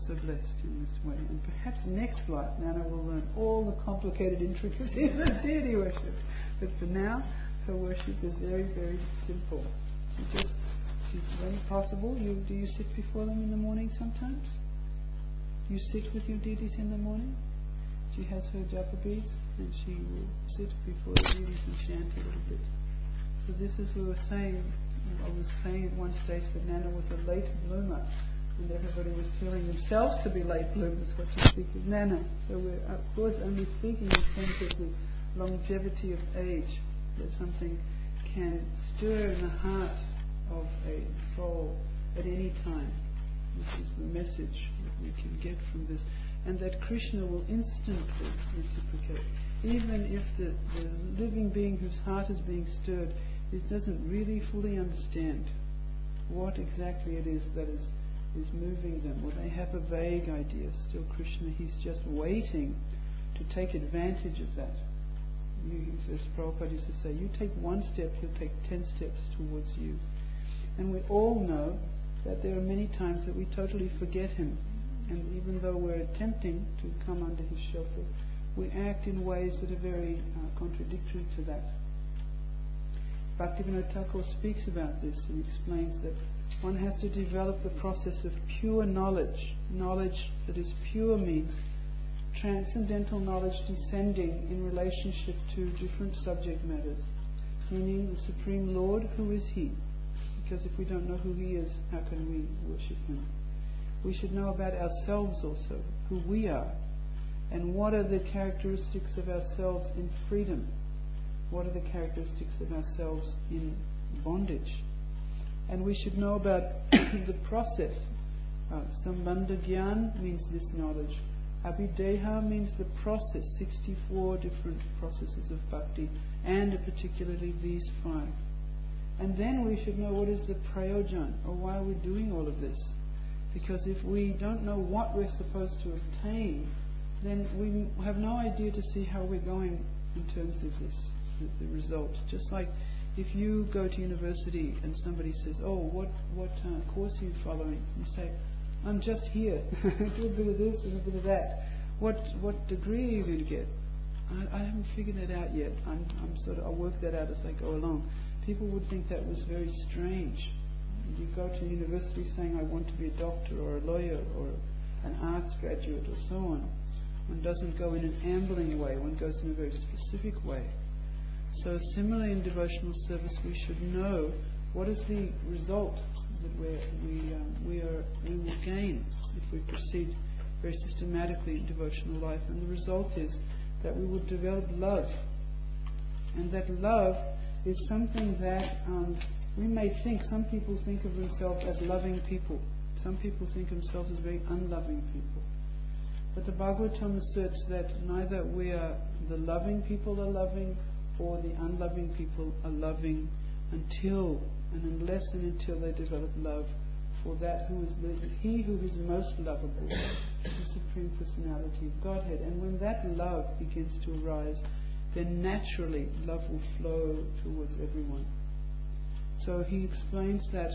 also blessed in this way. And perhaps next flight, Nana will learn all the complicated intricacies of deity worship. But for now, her worship is very, very simple. When possible, do you sit before them in the morning sometimes? Do you sit with your deities in the morning? She has her japa beads and she will sit before the deities and chant a little bit. So this is what we were saying. I was saying at one stage that Nana was a late bloomer, and everybody was feeling themselves to be late bloomers what you speak of Nana. So we're of course only speaking in terms of the longevity of age, that something can stir in the heart of a soul at any time. This is the message that we can get from this, and that Krishna will instantly reciprocate. Even if the living being whose heart is being stirred doesn't really fully understand what exactly it is that is moving them, or they have a vague idea, still Krishna, he's just waiting to take advantage of that. As Prabhupada used to say, you take one step, he'll take 10 steps towards you. And we all know that there are many times that we totally forget him, and even though we're attempting to come under his shelter, we act in ways that are very contradictory to that. Bhaktivinoda Thakur speaks about this and explains that one has to develop the process of pure knowledge. Knowledge that is pure means transcendental knowledge descending in relationship to different subject matters, meaning the Supreme Lord, who is He? Because if we don't know who He is, how can we worship Him? We should know about ourselves also, who we are, and what are the characteristics of ourselves in freedom. What are the characteristics of ourselves in bondage? And we should know about the process. Sambandha Gyan means this knowledge. Abhideha means the process, 64 different processes of bhakti, and particularly these 5. And then we should know what is the prayojan, or why we're doing all of this. Because if we don't know what we're supposed to obtain, then we have no idea to see how we're going in terms of this. The result. Just like if you go to university and somebody says, oh, what course are you following? You say, I'm just here. Do a bit of this and a bit of that. What degree are you going to get? I haven't figured that out yet. I'll work that out as I go along. People would think that was very strange. You go to university saying, I want to be a doctor or a lawyer or an arts graduate or so on. One doesn't go in an ambling way. One goes in a very specific way. So similarly in devotional service, we should know what is the result that we will gain if we proceed very systematically in devotional life. And the result is that we will develop love. And that love is something that we may think, some people think of themselves as loving people. Some people think of themselves as very unloving people. But the Bhagavatam asserts that neither we are the loving people are loving, or the unloving people are loving until and unless and until they develop love for that who is He who is most lovable, the Supreme Personality of Godhead. And when that love begins to arise, then naturally love will flow towards everyone. So he explains that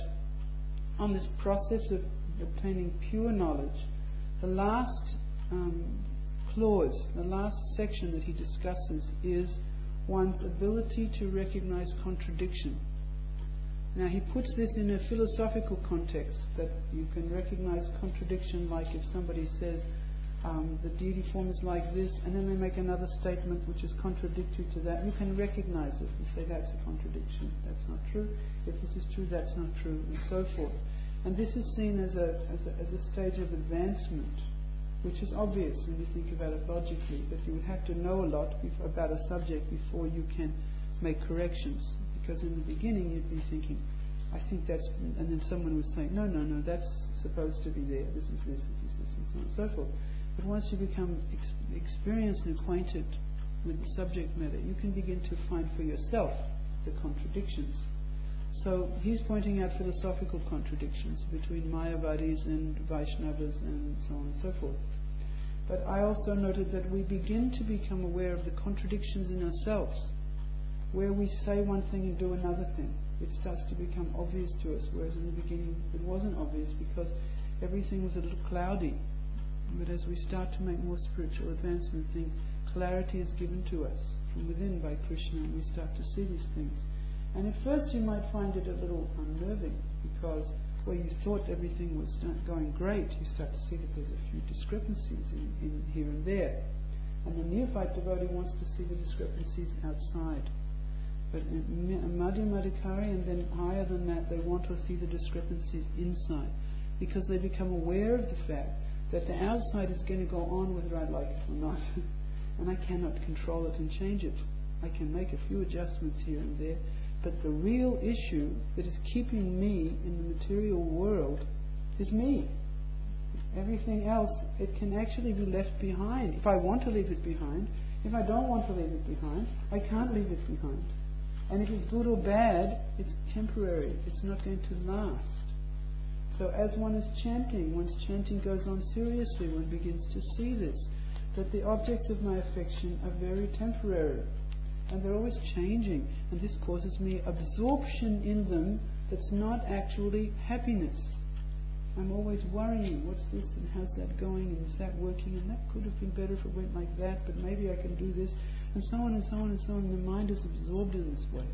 on this process of obtaining pure knowledge, the last clause, the last section that he discusses is one's ability to recognize contradiction. Now he puts this in a philosophical context, that you can recognize contradiction, like if somebody says the deity form is like this, and then they make another statement which is contradictory to that. You can recognize it and say that's a contradiction, that's not true. If this is true, that's not true, and so forth. And this is seen as a stage of advancement, which is obvious when you think about it logically, that you would have to know a lot about a subject before you can make corrections. Because in the beginning you'd be thinking, I think that's, and then someone would say, no, that's supposed to be there, this is this, and so on and so forth. But once you become experienced and acquainted with the subject matter, you can begin to find for yourself the contradictions. So he's pointing out philosophical contradictions between Mayavadis and Vaishnavas and so on and so forth. But I also noted that we begin to become aware of the contradictions in ourselves, where we say one thing and do another thing. It starts to become obvious to us, whereas in the beginning it wasn't obvious because everything was a little cloudy. But as we start to make more spiritual advancement, clarity is given to us from within by Krishna, and we start to see these things. And at first you might find it a little unnerving, because where you thought everything was going great, you start to see that there's a few discrepancies in here and there. And the neophyte devotee wants to see the discrepancies outside. But Madhyamadikari, and then higher than that, they want to see the discrepancies inside, because they become aware of the fact that the outside is going to go on whether I like it or not. And I cannot control it and change it. I can make a few adjustments here and there, but the real issue that is keeping me in the material world is me. Everything else, it can actually be left behind. If I want to leave it behind, if I don't want to leave it behind, I can't leave it behind. And if it's good or bad, it's temporary. It's not going to last. So as one is chanting, one's chanting goes on seriously, one begins to see this, that the objects of my affection are very temporary. And they're always changing. And this causes me absorption in them that's not actually happiness. I'm always worrying, what's this and how's that going and is that working and that could have been better if it went like that, but maybe I can do this, and so on and so on and so on. The mind is absorbed in this way.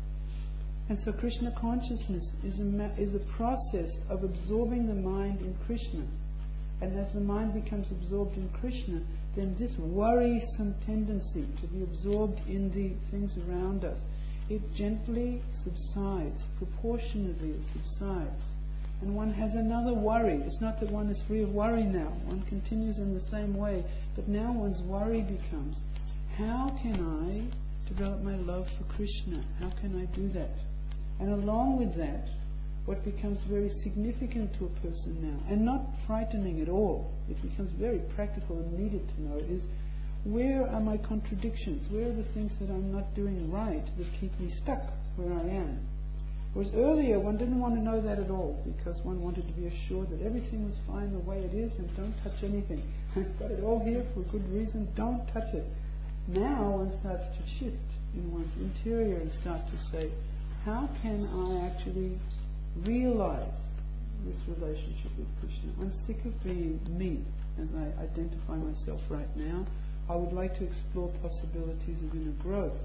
And so Krishna consciousness is a process of absorbing the mind in Krishna. And as the mind becomes absorbed in Krishna, then this worrisome tendency to be absorbed in the things around us, it gently subsides, proportionately it subsides. And one has another worry. It's not that one is free of worry now. One continues in the same way. But now one's worry becomes, how can I develop my love for Krishna? How can I do that? And along with that, what becomes very significant to a person now, and not frightening at all, it becomes very practical and needed to know, is where are my contradictions? Where are the things that I'm not doing right that keep me stuck where I am? Whereas earlier one didn't want to know that at all, because one wanted to be assured that everything was fine the way it is and don't touch anything. I've got it all here for a good reason, don't touch it. Now one starts to shift in one's interior and start to say, how can I actually realize this relationship with Krishna? I'm sick of being me as I identify myself right now. I would like to explore possibilities of inner growth.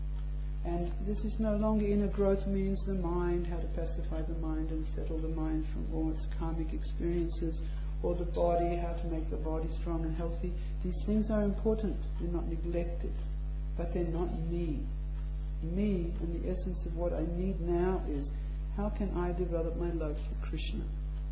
And this is no longer inner growth means the mind, how to pacify the mind and settle the mind from all its karmic experiences, or the body, how to make the body strong and healthy. These things are important, they're not neglected, but they're not me. Me, and the essence of what I need now is, how can I develop my love for Krishna?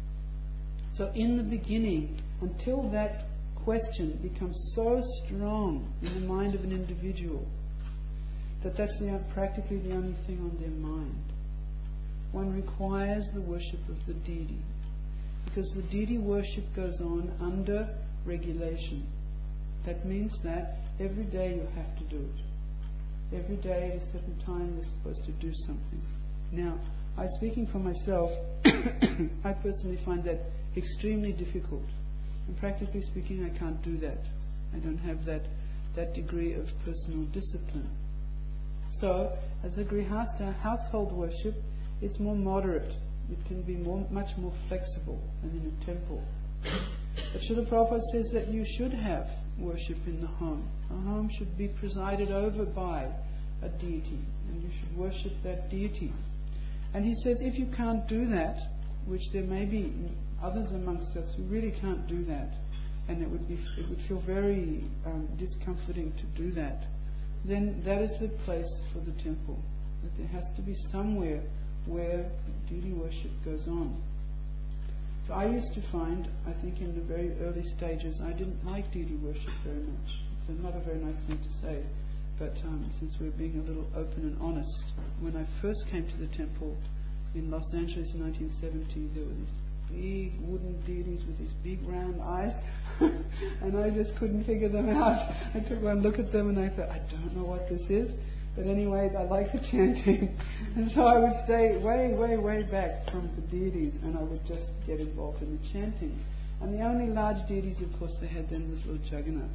So in the beginning, until that question becomes so strong in the mind of an individual, that that's practically the only thing on their mind, one requires the worship of the deity. Because the deity worship goes on under regulation. That means that every day you have to do it. Every day at a certain time you're supposed to do something. Now, speaking for myself, I personally find that extremely difficult. And practically speaking, I can't do that. I don't have that degree of personal discipline. So, as a grihastha, household worship is more moderate. It can be much more flexible than in a temple. But Srila Prabhupada says that you should have worship in the home. A home should be presided over by a deity, and you should worship that deity. And he says if you can't do that, which there may be others amongst us who really can't do that, and it would feel very discomforting to do that, then that is the place for the temple. That there has to be somewhere where deity worship goes on. So I used to find, I think in the very early stages, I didn't like deity worship very much. It's not a very nice thing to say, but since we're being a little open and honest, when I first came to the temple in Los Angeles in 1970, there were these big wooden deities with these big round eyes, and I just couldn't figure them out. I took one look at them and I thought, I don't know what this is. But anyway, I like the chanting. And so I would stay way, way, way back from the deities, and I would just get involved in the chanting. And the only large deities, of course, they had then was Lord Jagannath.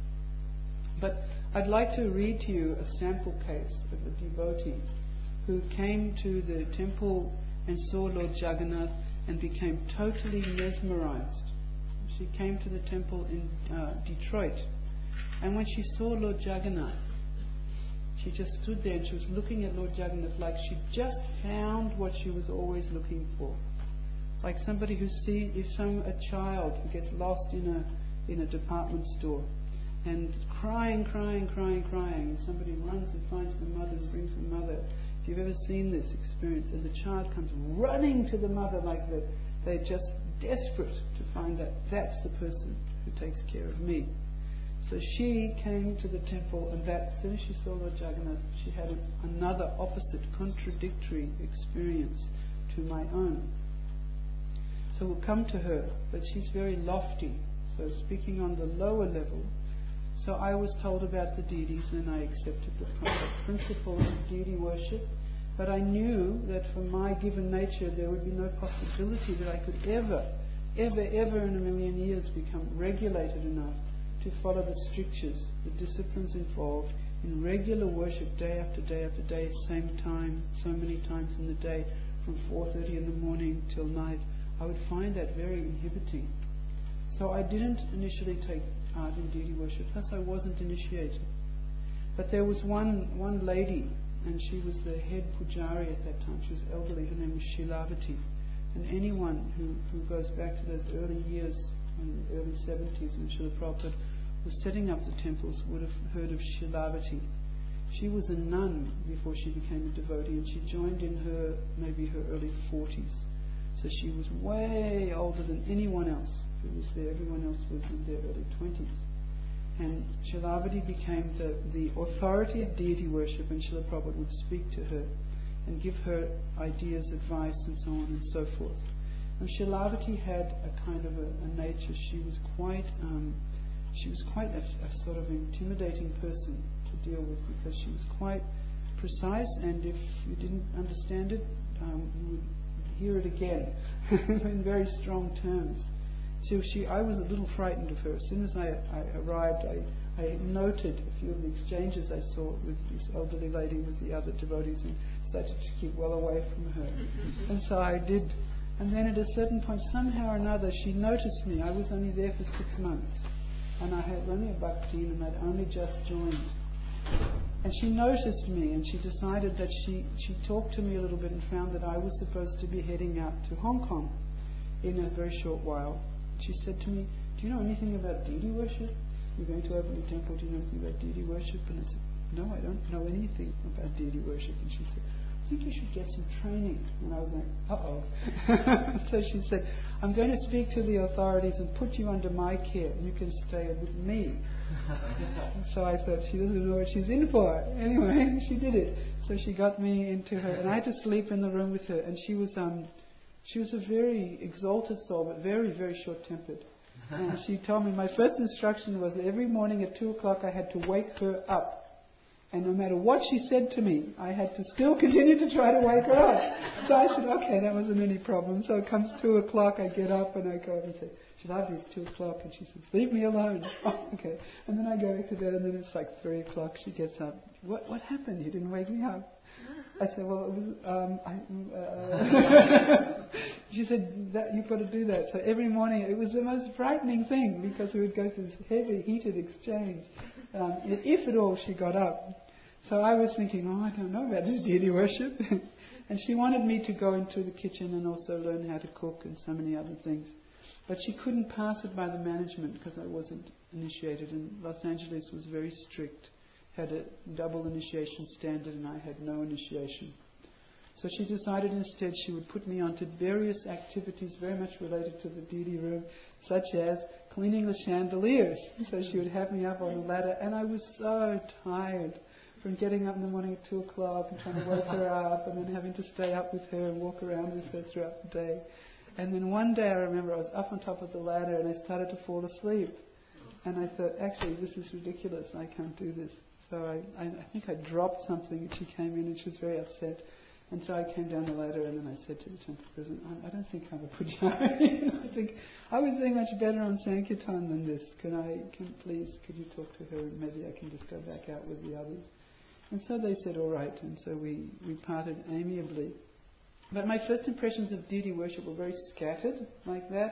But I'd like to read to you a sample case of a devotee who came to the temple and saw Lord Jagannath and became totally mesmerized. She came to the temple in Detroit, and when she saw Lord Jagannath, she just stood there and she was looking at Lord Jagannath like she just found what she was always looking for. Like somebody who sees, a child who gets lost in a department store and crying, and somebody runs and finds the mother and brings the mother. If you've ever seen this experience, as a child comes running to the mother like that, they're just desperate to find that that's the person who takes care of me. So she came to the temple, and that as soon as she saw Lord Jagannath, she had another opposite, contradictory experience to my own. So we'll come to her, but she's very lofty. So speaking on the lower level, so I was told about the deities and I accepted the principle of deity worship, but I knew that for my given nature there would be no possibility that I could ever in a million years become regulated enough to follow the strictures, the disciplines involved in regular worship day after day after day, same time, so many times in the day, from 4:30 in the morning till night. I would find that very inhibiting. So I didn't initially take part in deity worship, thus I wasn't initiated. But there was one lady, and she was the head pujari at that time. She was elderly, her name was Shilavati. And anyone who goes back to those early years, in the early 70s, when Srila Prabhupada was setting up the temples, would have heard of Shilavati. She was a nun before she became a devotee, and she joined in maybe her early 40s. So she was way older than anyone else who was there. Everyone else was in their early 20s. And Shilavati became the authority of deity worship, and Srila Prabhupada would speak to her and give her ideas, advice, and so on and so forth. And Shilavati had a kind of a nature. She was quite a sort of intimidating person to deal with, because she was quite precise, and if you didn't understand it, you would hear it again in very strong terms. So I was a little frightened of her. As soon as I arrived, I noted a few of the exchanges I saw with this elderly lady with the other devotees, and started to keep well away from her. And so I did. And then at a certain point, somehow or another, she noticed me. I was only there for 6 months, and I had only a bhakti, and I'd only just joined. And she noticed me, and she decided that she talked to me a little bit and found that I was supposed to be heading out to Hong Kong in a very short while. She said to me, "Do you know anything about deity worship? You're going to open a temple, do you know anything about deity worship?" And I said, "No, I don't know anything about deity worship." And she said, "I think you should get some training." And I was like, uh-oh. So she said, "I'm going to speak to the authorities and put you under my care. You can stay with me." So I thought, she doesn't know what she's in for. Anyway, she did it. So she got me into her, and I had to sleep in the room with her. And she was a very exalted soul, but very, very short-tempered. And she told me, my first instruction was every morning at 2 o'clock I had to wake her up. And no matter what she said to me, I had to still continue to try to wake her up. So I said, okay, that wasn't any problem. So it comes 2 o'clock, I get up and I go up and say, "Shilavati, it's 2 o'clock." And she says, "Leave me alone." Oh, okay. And then I go back to bed, and then it's like 3 o'clock. She gets up. What happened? You didn't wake me up. I said, "Well, it was, she said, "That you've got to do that." So every morning, it was the most frightening thing, because we would go through this heavy, heated exchange. If at all she got up. So I was thinking, I don't know about this deity worship. And she wanted me to go into the kitchen and also learn how to cook and so many other things. But she couldn't pass it by the management because I wasn't initiated. And Los Angeles was very strict, had a double initiation standard, and I had no initiation. So she decided instead she would put me onto various activities very much related to the deity room, such as cleaning the chandeliers. So she would have me up on the ladder, and I was so tired from getting up in the morning at 2 o'clock and trying to wake her up, and then having to stay up with her and walk around with her throughout the day. And then one day I remember I was up on top of the ladder and I started to fall asleep. And I thought, actually, this is ridiculous. I can't do this. So I think I dropped something, and she came in and she was very upset. And so I came down the ladder, and then I said to the temple president, I don't think I'm a pujari. I think I was doing much better on Sankirtan than this. Could you talk to her, and maybe I can just go back out with the others. And so they said, all right. And so we parted amiably. But my first impressions of deity worship were very scattered, like that.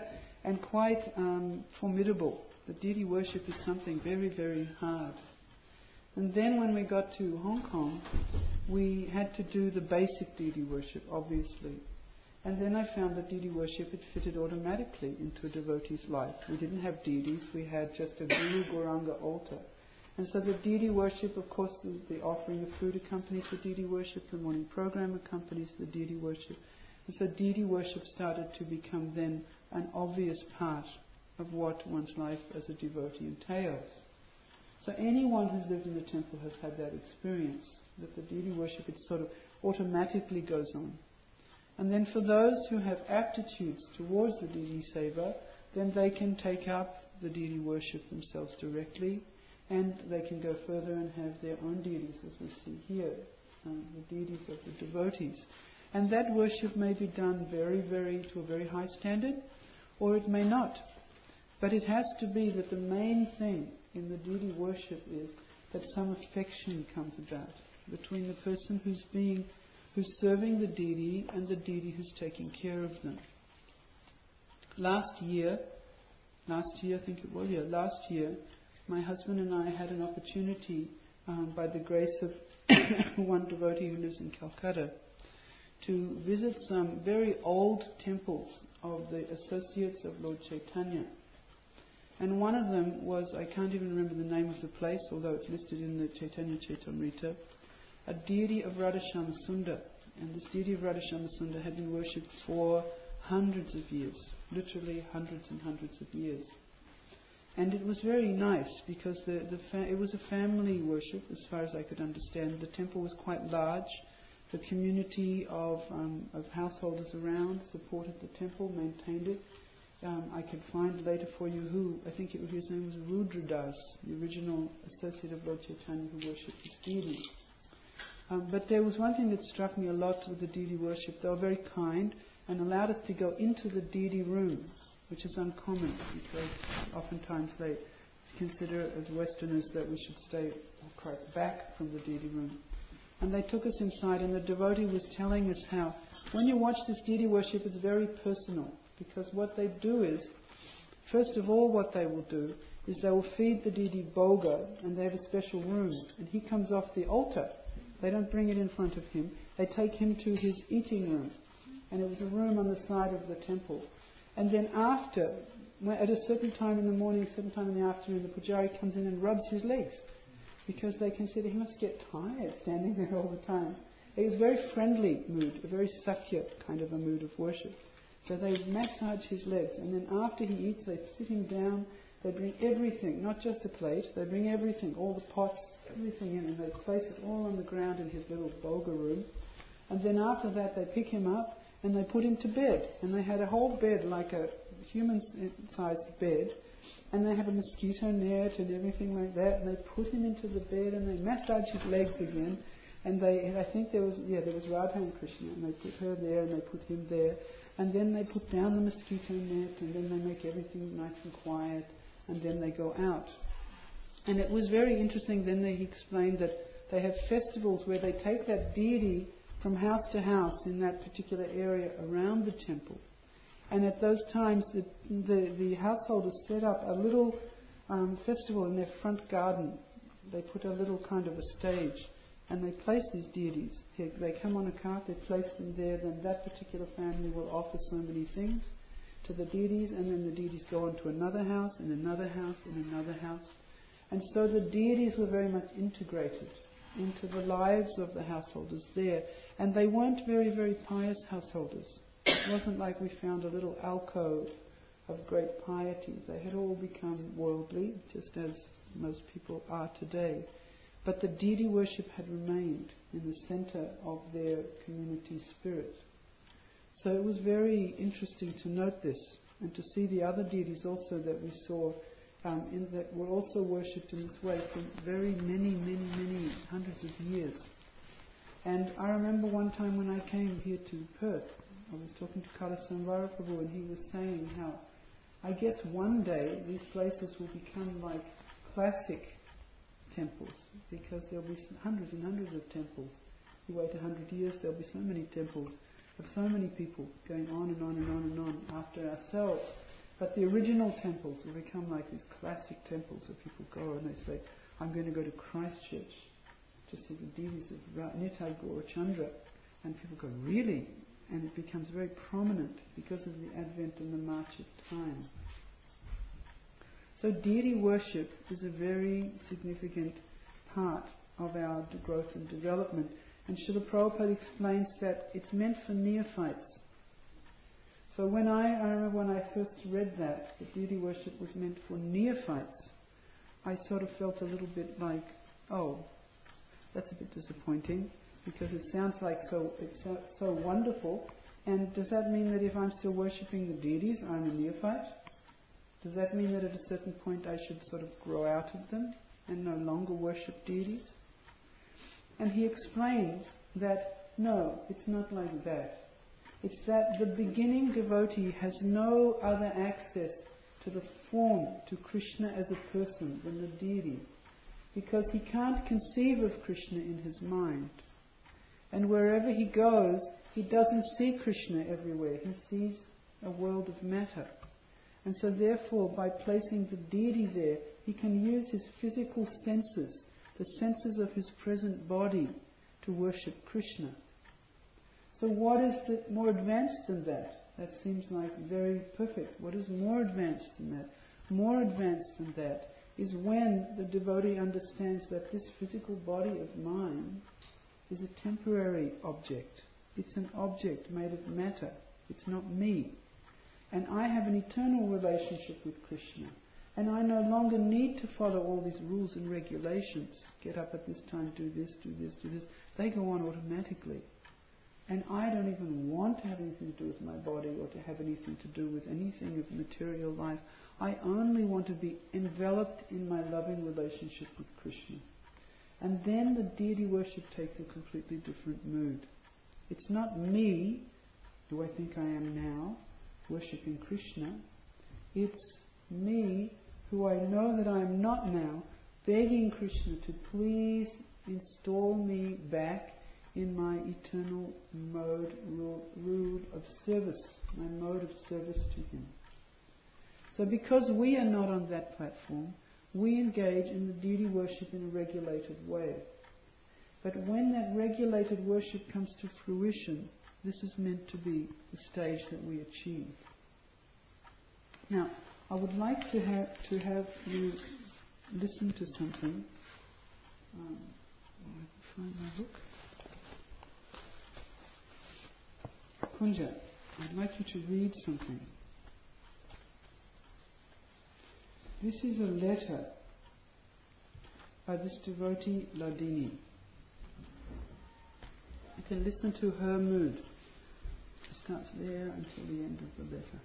and quite formidable. The deity worship is something very, very hard. And then when we got to Hong Kong, we had to do the basic deity worship, obviously. And then I found that deity worship had fitted automatically into a devotee's life. We didn't have deities, we had just a Guru Gauranga altar. And so the deity worship, of course, the offering of food accompanies the deity worship, the morning program accompanies the deity worship. And so deity worship started to become then an obvious part of what one's life as a devotee entails. So anyone who's lived in the temple has had that experience, that the deity worship, it sort of automatically goes on. And then for those who have aptitudes towards the deity seva, then they can take up the deity worship themselves directly, and they can go further and have their own deities, as we see here, the deities of the devotees. And that worship may be done to a very high standard, or it may not. But it has to be that the main thing in the deity worship is that some affection comes about between the person who's serving the deity and the deity who's taking care of them. Last year, my husband and I had an opportunity, by the grace of one devotee who lives in Calcutta, to visit some very old temples of the associates of Lord Chaitanya. And one of them was, I can't even remember the name of the place, although it's listed in the Chaitanya Chaitamrita, a deity of Radhashama Sundar. And this deity of Radhashama Sundar had been worshipped for hundreds of years, literally hundreds and hundreds of years. And it was very nice because it was a family worship, as far as I could understand. The temple was quite large. The community of householders around supported the temple, maintained it. I could find later for you who, I think his name was Rudradas, the original associate of Lord Chaitanya who worshipped this deity. But there was one thing that struck me a lot with the deity worship. They were very kind and allowed us to go into the deity room, which is uncommon because oftentimes they consider as Westerners that we should stay quite back from the deity room. And they took us inside, and the devotee was telling us how when you watch this deity worship, it's very personal, because what they do is, first of all, what they will do is they will feed the deity bhoga, and they have a special room, and he comes off the altar. They don't bring it in front of him. They take him to his eating room, and it was a room on the side of the temple. And then after, at a certain time in the morning, a certain time in the afternoon, the pujari comes in and rubs his legs, because they consider he must get tired standing there all the time. It was a very friendly mood, a very sakya kind of a mood of worship. So they massage his legs, and then after he eats, they sit him down, they bring everything, not just a plate, they bring everything, all the pots, everything in, and they place it all on the ground in his little bhoga room. And then after that, they pick him up and they put him to bed. And they had a whole bed, like a human-sized bed, and they have a mosquito net and everything like that, and they put him into the bed and they massage his legs again. And I think there was Radha and Krishna, and they put her there and they put him there. And then they put down the mosquito net, and then they make everything nice and quiet, and then they go out. And it was very interesting. Then he explained that they have festivals where they take that deity from house to house in that particular area around the temple. And at those times, the householders set up a little festival in their front garden. They put a little kind of a stage, and they place these deities. They come on a cart, they place them there, then that particular family will offer so many things to the deities, and then the deities go on to another house, and another house, and another house. And so the deities were very much integrated into the lives of the householders there. And they weren't very, very pious householders. It wasn't like we found a little alcove of great piety. They had all become worldly, just as most people are today. But the deity worship had remained in the center of their community spirit. So it was very interesting to note this, and to see the other deities also that we saw that were also worshipped in this way for very many hundreds of years. And I remember one time when I came here to Perth, I was talking to Kala Samvara Prabhu, and he was saying how I guess one day these places will become like classic temples, because there'll be hundreds and hundreds of temples. You wait 100 years, there'll be so many temples of so many people going on and on and on and on after ourselves. But the original temples will become like these classic temples where people go and they say, I'm going to go to Christchurch to see the deities of Nitai Gaurachandra. And people go, really? And it becomes very prominent because of the advent and the march of time. So deity worship is a very significant part of our growth and development. And Srila Prabhupada explains that it's meant for neophytes. So I remember when I first read that deity worship was meant for neophytes, I sort of felt a little bit like, oh, that's a bit disappointing, because it sounds like it's so wonderful. And does that mean that if I'm still worshipping the deities, I'm a neophyte? Does that mean that at a certain point I should sort of grow out of them and no longer worship deities? And he explains that no, it's not like that. It's that the beginning devotee has no other access to the form, to Krishna as a person, than the deity, because he can't conceive of Krishna in his mind. And wherever he goes, he doesn't see Krishna everywhere. He sees a world of matter. And so therefore, by placing the deity there, he can use his physical senses, the senses of his present body, to worship Krishna. So what is more advanced than that? That seems like very perfect. What is more advanced than that? More advanced than that is when the devotee understands that this physical body of mine is a temporary object. It's an object made of matter. It's not me. And I have an eternal relationship with Krishna. And I no longer need to follow all these rules and regulations. Get up at this time, do this, do this, do this. They go on automatically. And I don't even want to have anything to do with my body or to have anything to do with anything of material life. I only want to be enveloped in my loving relationship with Krishna. And then the deity worship takes a completely different mood. It's not me, who I think I am now, worshipping Krishna. It's me, who I know that I am not now, begging Krishna to please install me back in my eternal rule of service, my mode of service to Him. So because we are not on that platform, we engage in the deity worship in a regulated way. But when that regulated worship comes to fruition, this is meant to be the stage that we achieve. Now, I would like to have you listen to something. I can find my book. Kunja, I'd like you to read something. This is a letter by this devotee, Ladini. You can listen to her mood. It starts there until the end of the letter.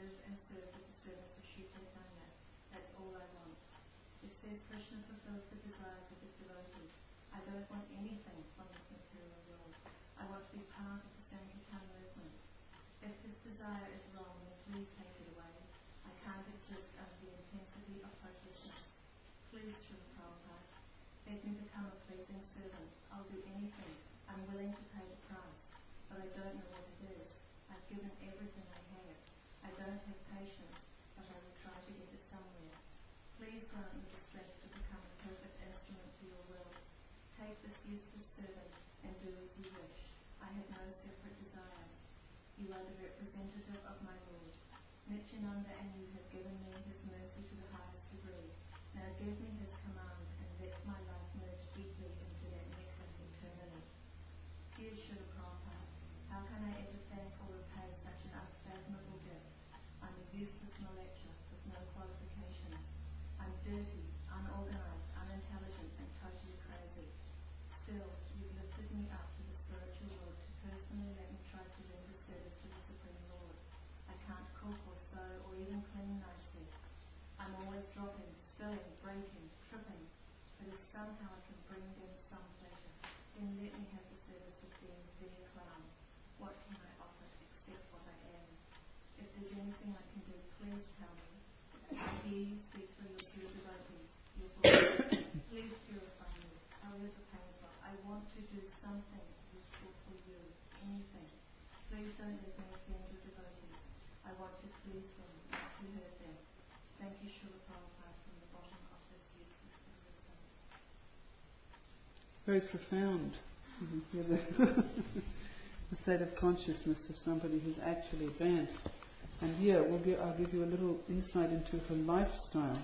live and serve with the service of Sri Chaitanya. That's all I want. It says Krishna fulfills the desires of his devotees. I don't want anything from this material world. I want to be part of the Sankirtan movement. If this desire is wrong, then please take it away. I can't exist under the intensity of hopelessness. Please, Srila Prabhupada, let me become a pleasing servant. I'll do anything. I'm willing to pay the price, but I don't know what it is. I've given everything I have. I don't have patience, but I will try to get it somewhere. Please grant me the strength to become a perfect instrument for your will. Take this useless servant and do as you wish. I have no separate desire. You are the representative of my Lord. Nityananda and you have given me his mercy to the highest degree. Now give me his command and let my life merge deeply into that nectar eternally. Dear Srila Prabhupada, how can I ever thank or repay such an unfathomable gift? I'm a useless molecture with no qualifications. I'm dirty, unorganized, unintelligent, and totally crazy. Still, you've lifted me up to the spiritual world to personally let me try to render service to the Supreme Lord. I can't cook or sew or even clean nicely. I'm always dropping, spilling, breaking, tripping. But if somehow I can bring them some pleasure, then let me have the service of being their clown. What can I offer except what I am? If there's anything I can do, please tell me. I hear you speak for your pure devotees, your Lord. Please purify me, however painful. I want to do something useful for you, anything. Please don't let me offend your devotees. I want to please them, not to hurt them. Thank you, Srila Prabhupada, from the bottom of this useless existence. Very profound. The state of consciousness of somebody who's actually advanced. And here I'll give you a little insight into her lifestyle.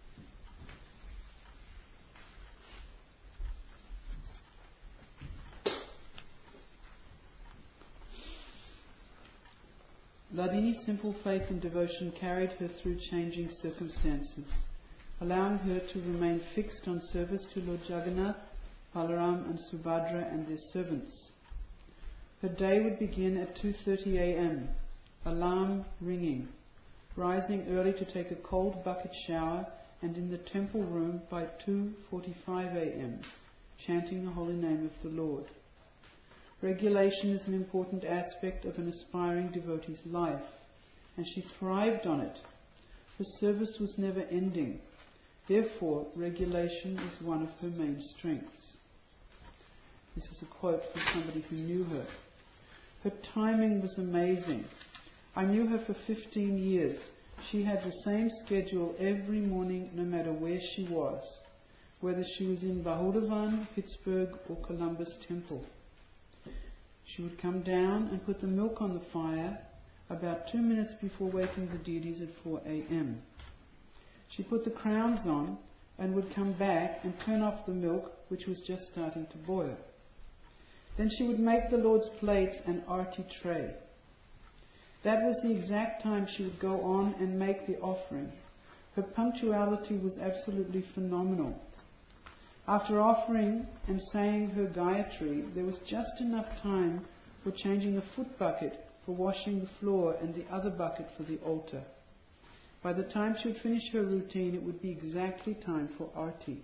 Ladini's simple faith and devotion carried her through changing circumstances, allowing her to remain fixed on service to Lord Jagannath, Balaram and Subhadra and their servants. Her day would begin at 2:30 a.m., alarm ringing, rising early to take a cold bucket shower, and in the temple room by 2:45 a.m., chanting the holy name of the Lord. Regulation is an important aspect of an aspiring devotee's life, and she thrived on it. Her service was never ending. Therefore, regulation is one of her main strengths. This is a quote from somebody who knew her. Her timing was amazing. I knew her for 15 years. She had the same schedule every morning, no matter where she was, whether she was in Bahudavan, Pittsburgh or Columbus Temple. She would come down and put the milk on the fire about 2 minutes before waking the deities at 4 a.m. She put the crowns on and would come back and turn off the milk, which was just starting to boil. Then she would make the Lord's plates and arti tray. That was the exact time she would go on and make the offering. Her punctuality was absolutely phenomenal. After offering and saying her Gayatri, there was just enough time for changing a foot bucket, for washing the floor, and the other bucket for the altar. By the time she would finish her routine, it would be exactly time for Arti.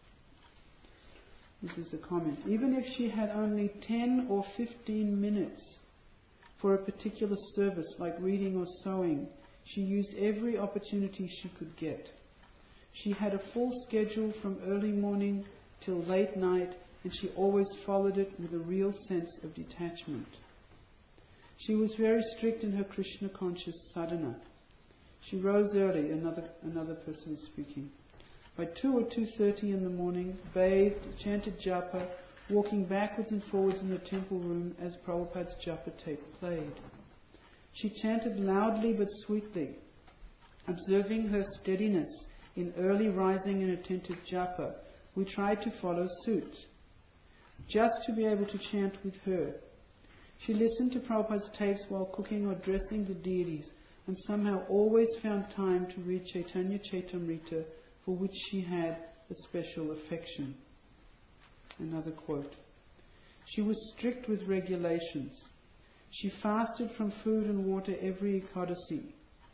This is a comment. Even if she had only 10 or 15 minutes for a particular service, like reading or sewing, she used every opportunity she could get. She had a full schedule from early morning till late night, and she always followed it with a real sense of detachment. She was very strict in her Krishna conscious sadhana. She rose early, another person is speaking. By 2 or 2:30 in the morning, bathed, chanted japa, walking backwards and forwards in the temple room as Prabhupada's japa tape played. She chanted loudly but sweetly, observing her steadiness in early rising and attentive japa. We tried to follow suit, just to be able to chant with her. She listened to Prabhupada's tapes while cooking or dressing the deities, and somehow always found time to read Chaitanya Chaitamrita, for which she had a special affection. Another quote. She was strict with regulations. She fasted from food and water every Ekadasi.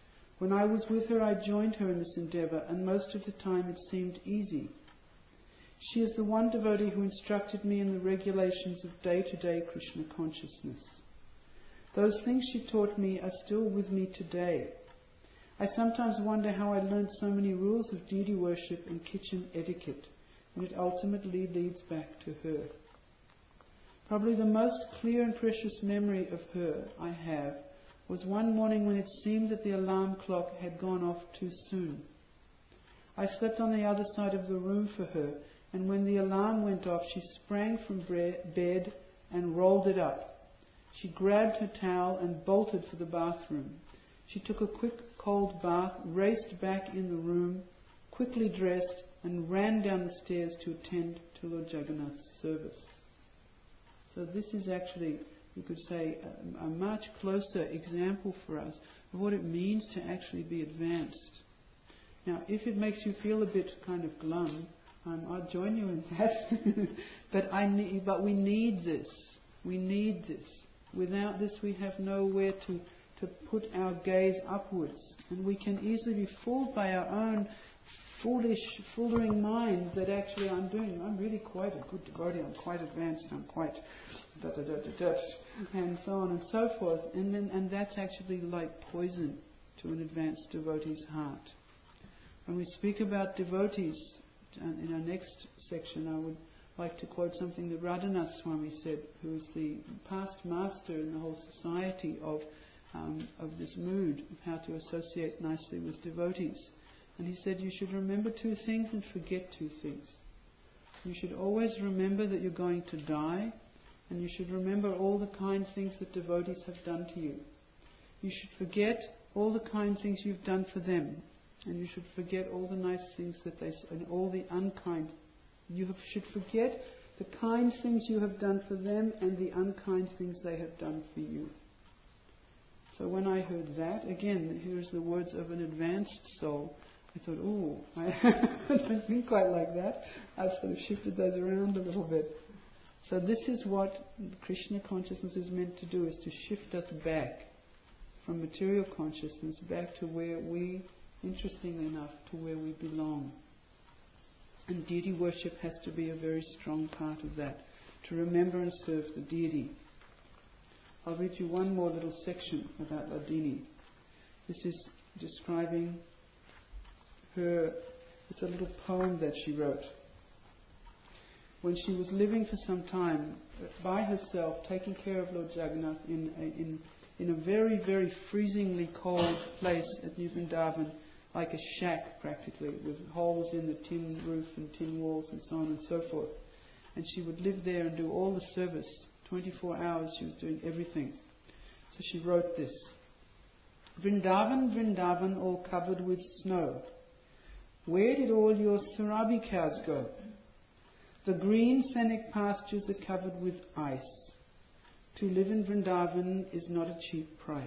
When I was with her, I joined her in this endeavour, and most of the time it seemed easy. She is the one devotee who instructed me in the regulations of day-to-day Krishna consciousness. Those things she taught me are still with me today. I sometimes wonder how I learnt so many rules of deity worship and kitchen etiquette, and it ultimately leads back to her. Probably the most clear and precious memory of her I have was one morning when it seemed that the alarm clock had gone off too soon. I slept on the other side of the room for her, and when the alarm went off, she sprang from bed and rolled it up. She grabbed her towel and bolted for the bathroom. She took a quick cold bath, raced back in the room, quickly dressed, and ran down the stairs to attend to Lord Jagannath's service. So this is actually, you could say, a much closer example for us of what it means to actually be advanced. Now, if it makes you feel a bit kind of glum, I'll join you in that. But we need this. We need this. Without this, we have nowhere to put our gaze upwards. And we can easily be fooled by our own foolering minds that actually I'm really quite a good devotee, I'm quite advanced, I'm quite and so on and so forth. And that's actually like poison to an advanced devotee's heart. When we speak about devotees, in our next section, I would like to quote something that Radhanath Swami said, who is the past master in the whole society of this mood, of how to associate nicely with devotees. And he said, you should remember two things and forget two things. You should always remember that you're going to die, and you should remember all the kind things that devotees have done to you. You should forget all the kind things you've done for them, and you should forget all the nice things that they and all the unkind. Should forget the kind things you have done for them and the unkind things they have done for you. So when I heard that, again, here's the words of an advanced soul. I thought, I don't think quite like that. I've sort of shifted those around a little bit. So this is what Krishna consciousness is meant to do, is to shift us back from material consciousness back to where we, interestingly enough, to where we belong. And deity worship has to be a very strong part of that, to remember and serve the deity. I'll read you one more little section about Ladini. This is describing her, it's a little poem that she wrote. When she was living for some time by herself, taking care of Lord Jagannath in a very, very freezingly cold place at New Vrindavan, like a shack practically, with holes in the tin roof and tin walls and so on and so forth. And she would live there and do all the service. 24 hours she was doing everything. So she wrote this. Vrindavan, Vrindavan, all covered with snow. Where did all your Sarabi cows go? The green scenic pastures are covered with ice. To live in Vrindavan is not a cheap price.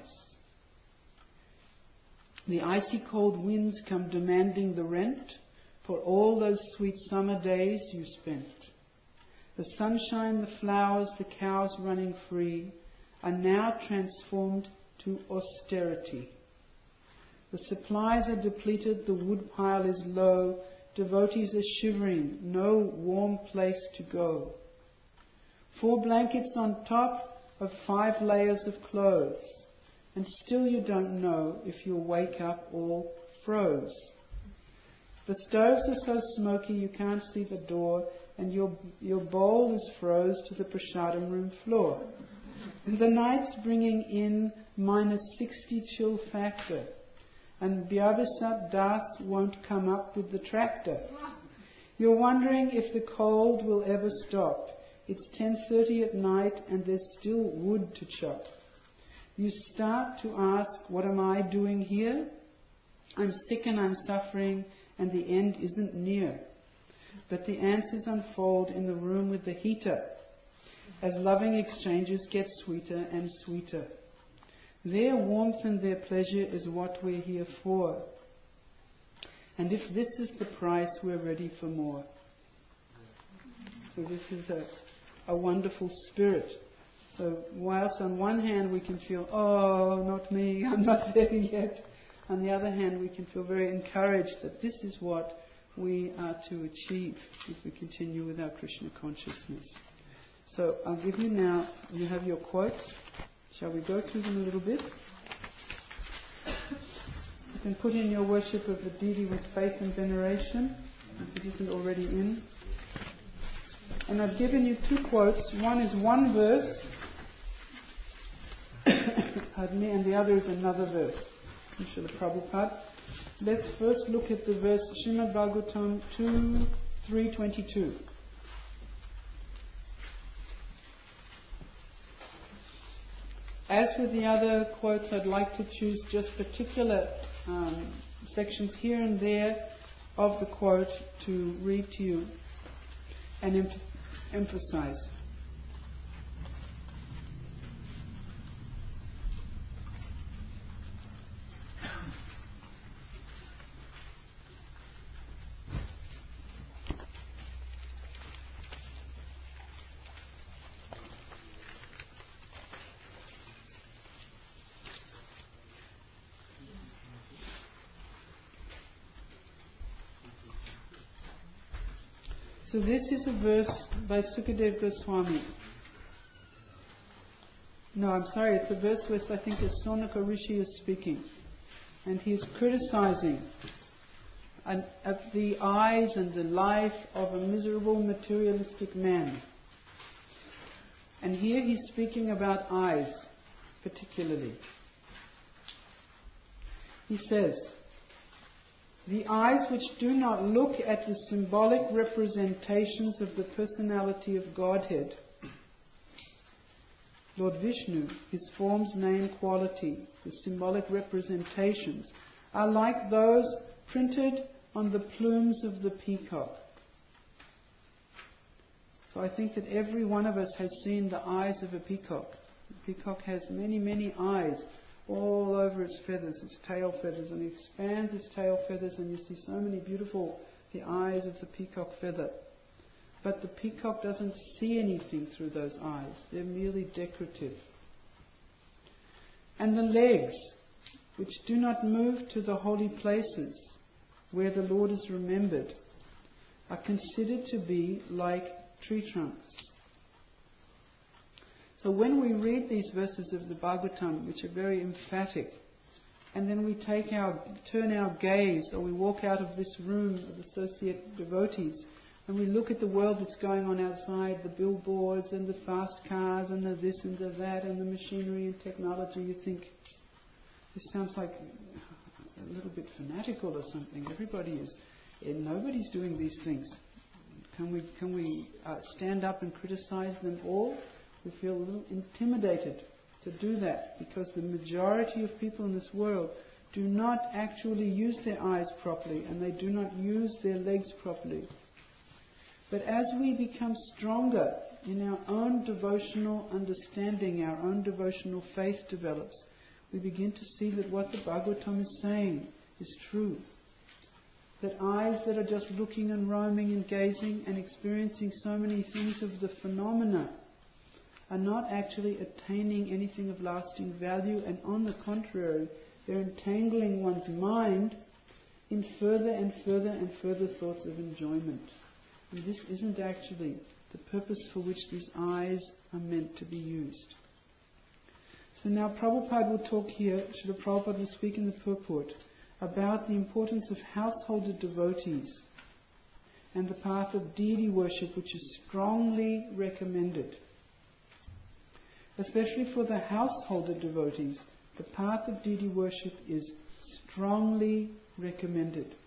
The icy cold winds come demanding the rent for all those sweet summer days you spent. The sunshine, the flowers, the cows running free are now transformed to austerity. The supplies are depleted, the wood pile is low, devotees are shivering, no warm place to go. 4 blankets on top of 5 layers of clothes, and still you don't know if you'll wake up all froze. The stoves are so smoky you can't see the door, and your bowl is froze to the prasadam room floor. And the night's bringing in -60 chill factor, and Bhyavasat Das won't come up with the tractor. You're wondering if the cold will ever stop. It's 10:30 at night and there's still wood to chop. You start to ask, what am I doing here? I'm sick and I'm suffering and the end isn't near. But the answers unfold in the room with the heater, as loving exchanges get sweeter and sweeter. Their warmth and their pleasure is what we're here for. And if this is the price, we're ready for more. So this is a wonderful spirit. So whilst on one hand we can feel, oh, not me, I'm not there yet. On the other hand, we can feel very encouraged that this is what we are to achieve if we continue with our Krishna consciousness. So I'll give you now, you have your quotes. Shall we go through them a little bit? You can put in your worship of the deity with faith and veneration, if it isn't already in. And I've given you two quotes. One is one verse, pardon me, and the other is another verse. Srila Prabhupada. Let's first look at the verse Srimad Bhagavatam 2:322. As with the other quotes, I'd like to choose just particular sections here and there of the quote to read to you and emphasize. So this is a verse by Sukadeva Goswami. No, I'm sorry, it's a verse where I think Sonaka Rishi is speaking. And he is criticizing the eyes and the life of a miserable materialistic man. And here he's speaking about eyes, particularly. He says, the eyes which do not look at the symbolic representations of the personality of Godhead, Lord Vishnu, his forms, name, quality, the symbolic representations, are like those printed on the plumes of the peacock. So I think that every one of us has seen the eyes of a peacock. The peacock has many, many eyes all over its feathers, its tail feathers, and it expands its tail feathers and you see so many beautiful, the eyes of the peacock feather. But the peacock doesn't see anything through those eyes. They're merely decorative. And the legs, which do not move to the holy places where the Lord is remembered, are considered to be like tree trunks. So when we read these verses of the Bhagavatam, which are very emphatic, and then we turn our gaze, or we walk out of this room of associate devotees, and we look at the world that's going on outside, the billboards and the fast cars and the this and the that and the machinery and technology, you think, this sounds like a little bit fanatical or something. Nobody's doing these things. Can we stand up and criticize them all? We feel a little intimidated to do that because the majority of people in this world do not actually use their eyes properly and they do not use their legs properly. But as we become stronger in our own devotional understanding, our own devotional faith develops, we begin to see that what the Bhagavatam is saying is true. That eyes that are just looking and roaming and gazing and experiencing so many things of the phenomena are not actually attaining anything of lasting value, and on the contrary, they're entangling one's mind in further and further and further thoughts of enjoyment. And this isn't actually the purpose for which these eyes are meant to be used. So now Prabhupada will talk here, Srila Prabhupada will speak in the purport about the importance of householder devotees and the path of deity worship, which is strongly recommended. Especially for the householder devotees, the path of deity worship is strongly recommended.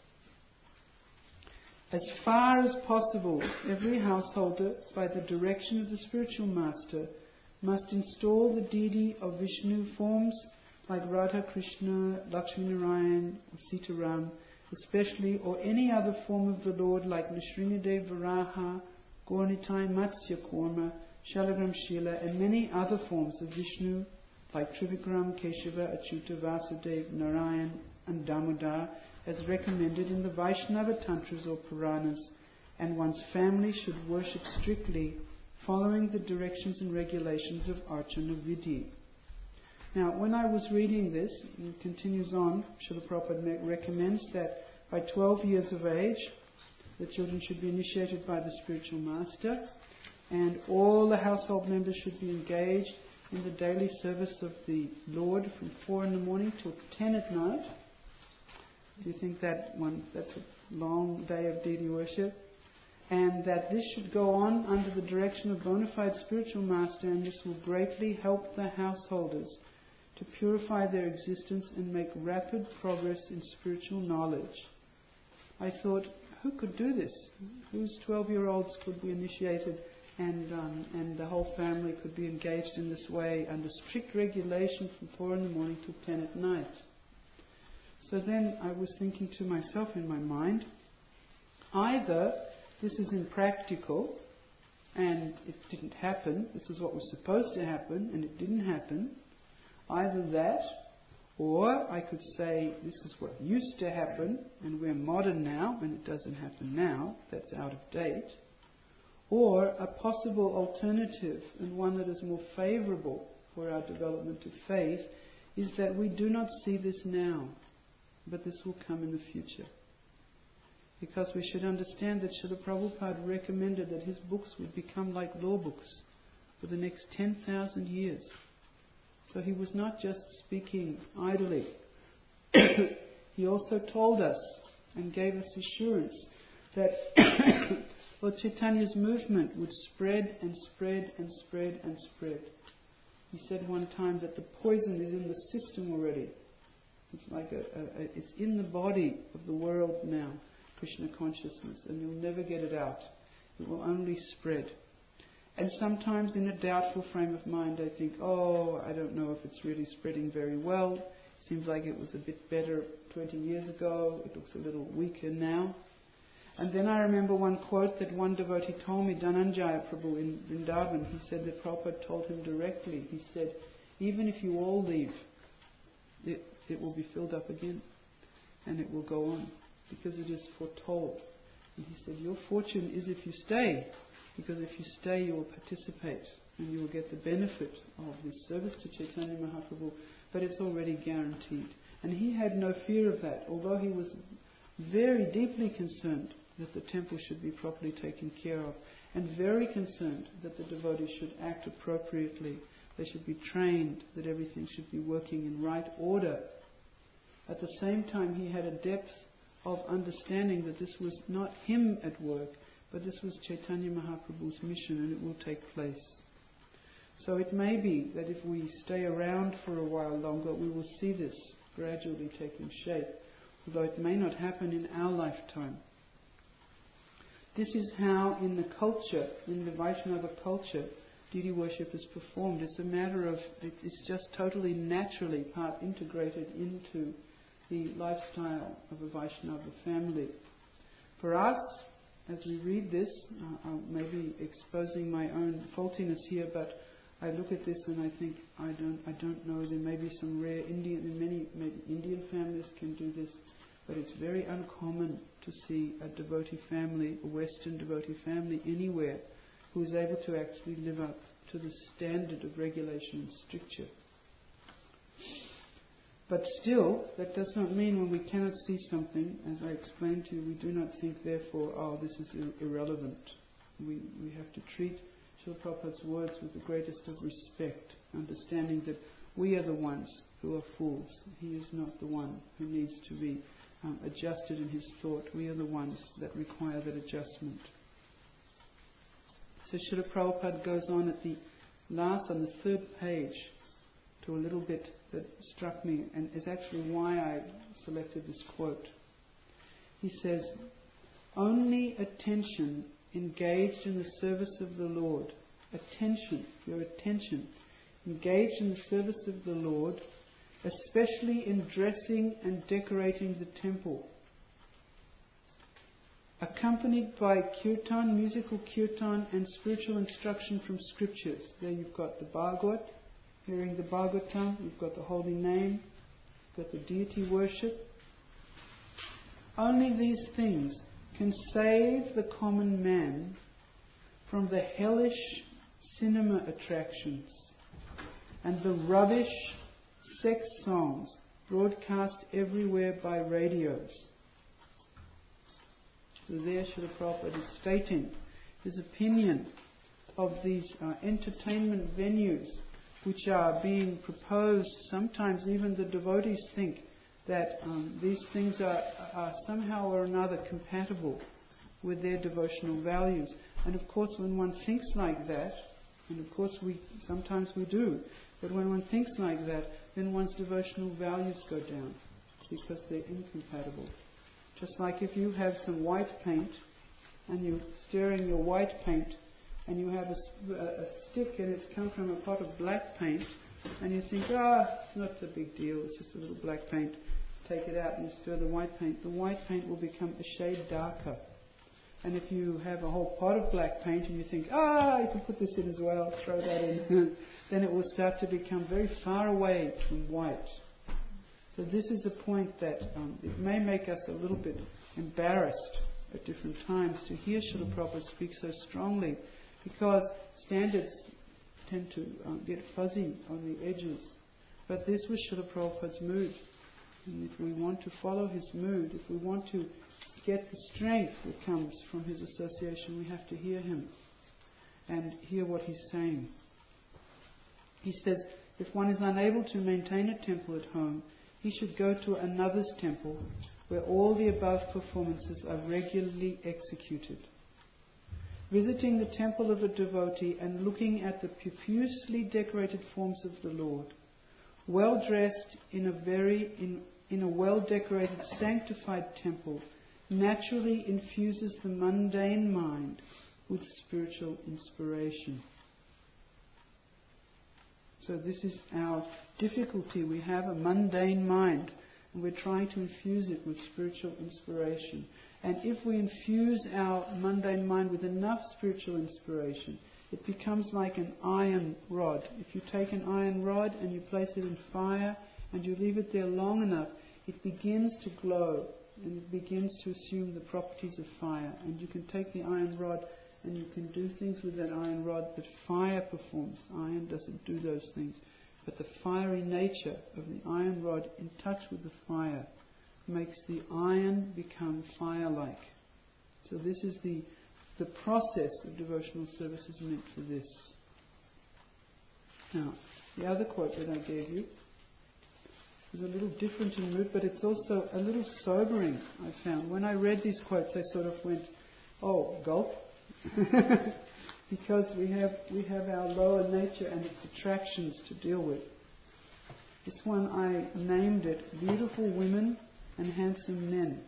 As far as possible, every householder, by the direction of the spiritual master, must install the deity of Vishnu forms like Radha Krishna, Lakshmi Narayan, or Sitaram, especially, or any other form of the Lord like Nrsimhadev Varaha, Gaurnitai Matsya Kurma, Shalagram Shila, and many other forms of Vishnu like Trivikram, Keshava, Achyuta, Vasudeva, Narayan, and Damodar, as recommended in the Vaishnava Tantras or Puranas, and one's family should worship strictly, following the directions and regulations of Archana Vidhi. Now, when I was reading this, and it continues on, Srila Prabhupada recommends that by 12 years of age, the children should be initiated by the spiritual master, and all the household members should be engaged in the daily service of the Lord from 4 in the morning till 10 at night. Do you think that's a long day of deity worship? And that this should go on under the direction of bona fide spiritual master, and this will greatly help the householders to purify their existence and make rapid progress in spiritual knowledge. I thought, who could do this? Whose 12-year-olds could be initiated and the whole family could be engaged in this way under strict regulation from 4 in the morning till 10 at night? So then I was thinking to myself in my mind, either this is impractical and it didn't happen, this is what was supposed to happen and it didn't happen, either that, or I could say this is what used to happen and we're modern now and it doesn't happen now, that's out of date. Or a possible alternative, and one that is more favourable for our development of faith, is that we do not see this now, but this will come in the future. Because we should understand that Srila Prabhupada recommended that his books would become like law books for the next 10,000 years. So he was not just speaking idly. He also told us and gave us assurance that Lord Chaitanya's movement would spread and spread and spread and spread. He said one time that the poison is in the system already. It's like it's in the body of the world now, Krishna consciousness, and you'll never get it out. It will only spread. And sometimes in a doubtful frame of mind I think, I don't know if it's really spreading very well. Seems like it was a bit better 20 years ago. It looks a little weaker now. And then I remember one quote that one devotee told me, Dhananjaya Prabhu in Vrindavan. He said that Prabhupada told him directly. He said, even if you all leave, it will be filled up again. And it will go on. Because it is foretold. And he said, your fortune is if you stay. Because if you stay, you will participate and you will get the benefit of this service to Chaitanya Mahaprabhu, but it's already guaranteed. And he had no fear of that, although he was very deeply concerned that the temple should be properly taken care of, and very concerned that the devotees should act appropriately, they should be trained, that everything should be working in right order. At the same time, he had a depth of understanding that this was not him at work, but this was Chaitanya Mahaprabhu's mission, and it will take place. So it may be that if we stay around for a while longer, we will see this gradually taking shape, although it may not happen in our lifetime. This is how in the culture, in the Vaishnava culture, deity worship is performed. It's a matter of, it's just totally naturally part integrated into the lifestyle of a Vaishnava family. For us, as we read this, I may be exposing my own faultiness here, but I look at this and I think, I don't know, there may be some rare maybe Indian families can do this, but it's very uncommon to see a devotee family, a Western devotee family anywhere, who is able to actually live up to the standard of regulation and stricture. But still, that does not mean when we cannot see something, as I explained to you, we do not think therefore, this is irrelevant. We have to treat Srila Prabhupada's words with the greatest of respect, understanding that we are the ones who are fools. He is not the one who needs to be adjusted in his thought. We are the ones that require that adjustment. So Srila Prabhupada goes on at the last, on the third page, to a little bit that struck me and is actually why I selected this quote. He says, only attention engaged in the service of the Lord, your attention engaged in the service of the Lord, especially in dressing and decorating the temple, accompanied by kirtan, musical kirtan and spiritual instruction from scriptures. There you've got the Bhagavad, hearing the Bhagavatam, you've got the holy name, you've got the deity worship. Only these things can save the common man from the hellish cinema attractions and the rubbish sex songs broadcast everywhere by radios. So there Srila Prabhupada is stating his opinion of these entertainment venues which are being proposed. Sometimes even the devotees think that these things are somehow or another compatible with their devotional values. And of course when one thinks like that, and of course sometimes we do, but when one thinks like that, then one's devotional values go down because they're incompatible. Just like if you have some white paint and you're stirring your white paint and you have a stick and it's come from a pot of black paint and you think, it's not a big deal, it's just a little black paint. Take it out and you stir the white paint will become a shade darker. And if you have a whole pot of black paint and you think, you can put this in as well, throw that in, then it will start to become very far away from white. So this is a point that it may make us a little bit embarrassed at different times to hear Srila Prabhupada speak so strongly, because standards tend to get fuzzy on the edges. But this was Srila Prabhupada's mood. And if we want to follow his mood, if we want to get the strength that comes from his association, we have to hear him and hear what he's saying. He says, if one is unable to maintain a temple at home, he should go to another's temple where all the above performances are regularly executed. Visiting the temple of a devotee and looking at the profusely decorated forms of the Lord, well dressed in a well-decorated, sanctified temple, naturally infuses the mundane mind with spiritual inspiration. So this is our difficulty. We have a mundane mind and we're trying to infuse it with spiritual inspiration. And if we infuse our mundane mind with enough spiritual inspiration, it becomes like an iron rod. If you take an iron rod and you place it in fire and you leave it there long enough, it begins to glow and it begins to assume the properties of fire. And you can take the iron rod and you can do things with that iron rod that fire performs. Iron doesn't do those things. But the fiery nature of the iron rod in touch with the fire makes the iron become fire-like. So this is the process of devotional service is meant for this. Now, the other quote that I gave you is a little different in mood, but it's also a little sobering, I found. When I read these quotes, I sort of went, gulp. Because we have our lower nature and its attractions to deal with. This one I named it Beautiful Women and Handsome Men.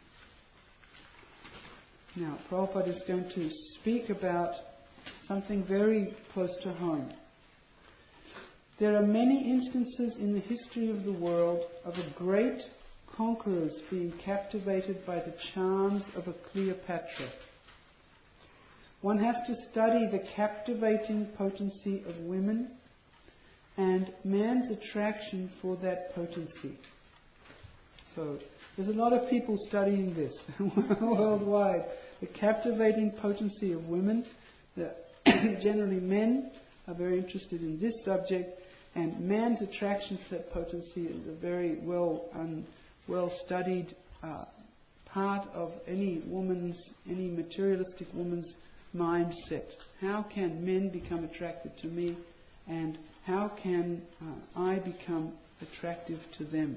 Now, Prabhupada is going to speak about something very close to home. There are many instances in the history of the world of a great conquerors being captivated by the charms of a Cleopatra. One has to study the captivating potency of women and man's attraction for that potency. So, there's a lot of people studying this worldwide. The captivating potency of women. Generally men are very interested in this subject, and man's attraction to that potency is a very well studied part of any materialistic woman's mindset. How can men become attracted to me, and how can I become attractive to them?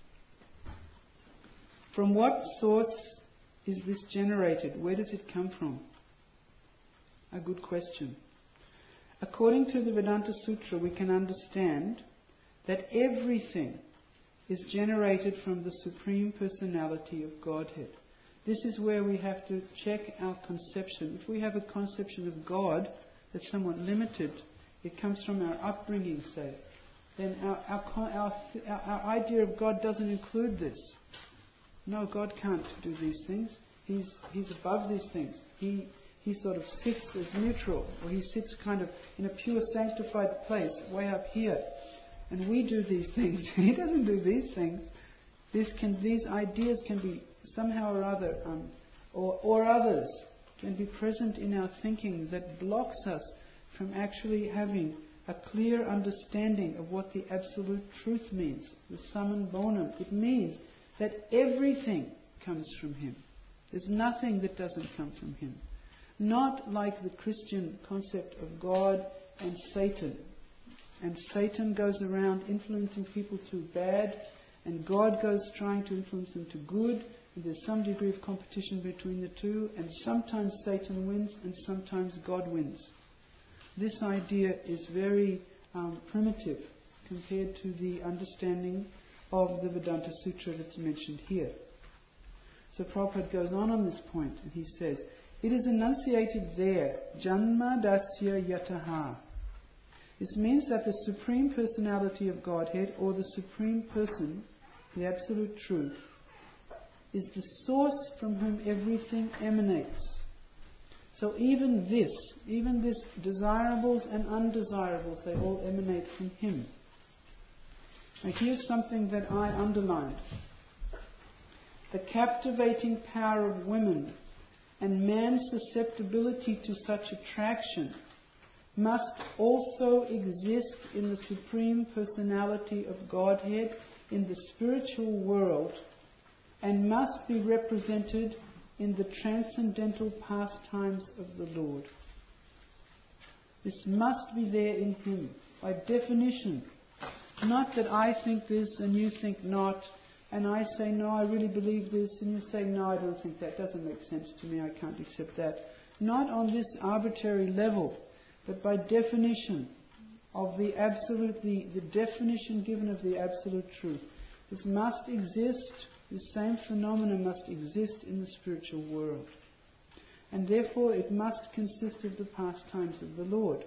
From what source is this generated? Where does it come from? A good question. According to the Vedanta Sutra, we can understand that everything is generated from the Supreme Personality of Godhead. This is where we have to check our conception. If we have a conception of God that's somewhat limited, it comes from our upbringing, say, then our idea of God doesn't include this. No, God can't do these things. He's above these things. He sort of sits as neutral, or he sits kind of in a pure sanctified place, way up here. And we do these things. He doesn't do these things. These ideas can be somehow or other, or others, can be present in our thinking that blocks us from actually having a clear understanding of what the absolute truth means, the summum bonum. It means that everything comes from Him. There's nothing that doesn't come from Him. Not like the Christian concept of God and Satan. And Satan goes around influencing people to bad, and God goes trying to influence them to good. And there's some degree of competition between the two, and sometimes Satan wins and sometimes God wins. This idea is very primitive compared to the understanding of the Vedanta Sutra that's mentioned here. So Prabhupada goes on this point, and he says, it is enunciated there, Janma Dasya Yataha. This means that the Supreme Personality of Godhead, or the Supreme Person, the Absolute Truth, is the source from whom everything emanates. So even this desirables and undesirables, they all emanate from Him. Now here's something that I underlined. The captivating power of women and man's susceptibility to such attraction must also exist in the Supreme Personality of Godhead in the spiritual world, and must be represented in the transcendental pastimes of the Lord. This must be there in Him, by definition. Not that I think this and you think not, and I say, no, I really believe this, and you say, no, I don't think that. Doesn't make sense to me, I can't accept that. Not on this arbitrary level, but by definition of the absolute, the definition given of the absolute truth. This must exist, the same phenomena must exist in the spiritual world. And therefore it must consist of the pastimes of the Lord.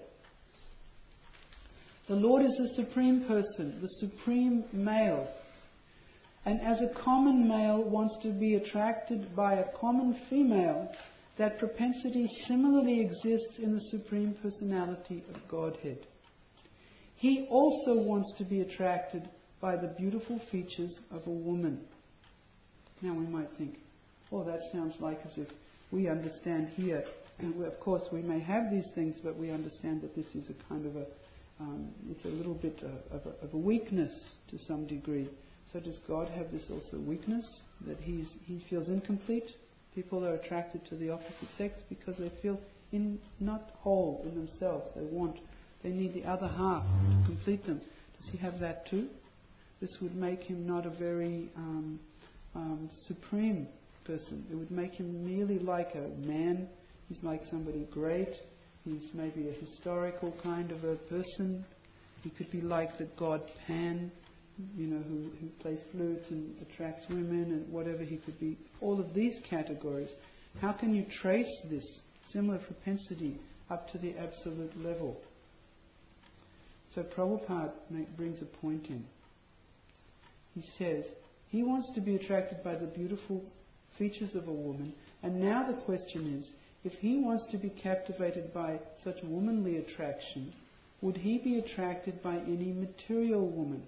The Lord is the Supreme Person, the Supreme Male. And as a common male wants to be attracted by a common female, that propensity similarly exists in the Supreme Personality of Godhead. He also wants to be attracted by the beautiful features of a woman. Now we might think, oh, that sounds like as if we understand here, and of course we may have these things, but we understand that this is a kind of it's a little bit of a weakness to some degree. So does God have this also weakness, that He feels incomplete? People are attracted to the opposite sex because they feel not whole in themselves. They need the other half to complete them. Does He have that too? This would make Him not a very supreme person. It would make Him merely like a man. He's like somebody great. He's maybe a historical kind of a person. He could be like the god Pan, who plays flutes and attracts women and whatever he could be. All of these categories. How can you trace this similar propensity up to the absolute level? So Prabhupada brings a point in. He says, he wants to be attracted by the beautiful features of a woman, and now the question is, if he wants to be captivated by such womanly attraction, would he be attracted by any material woman?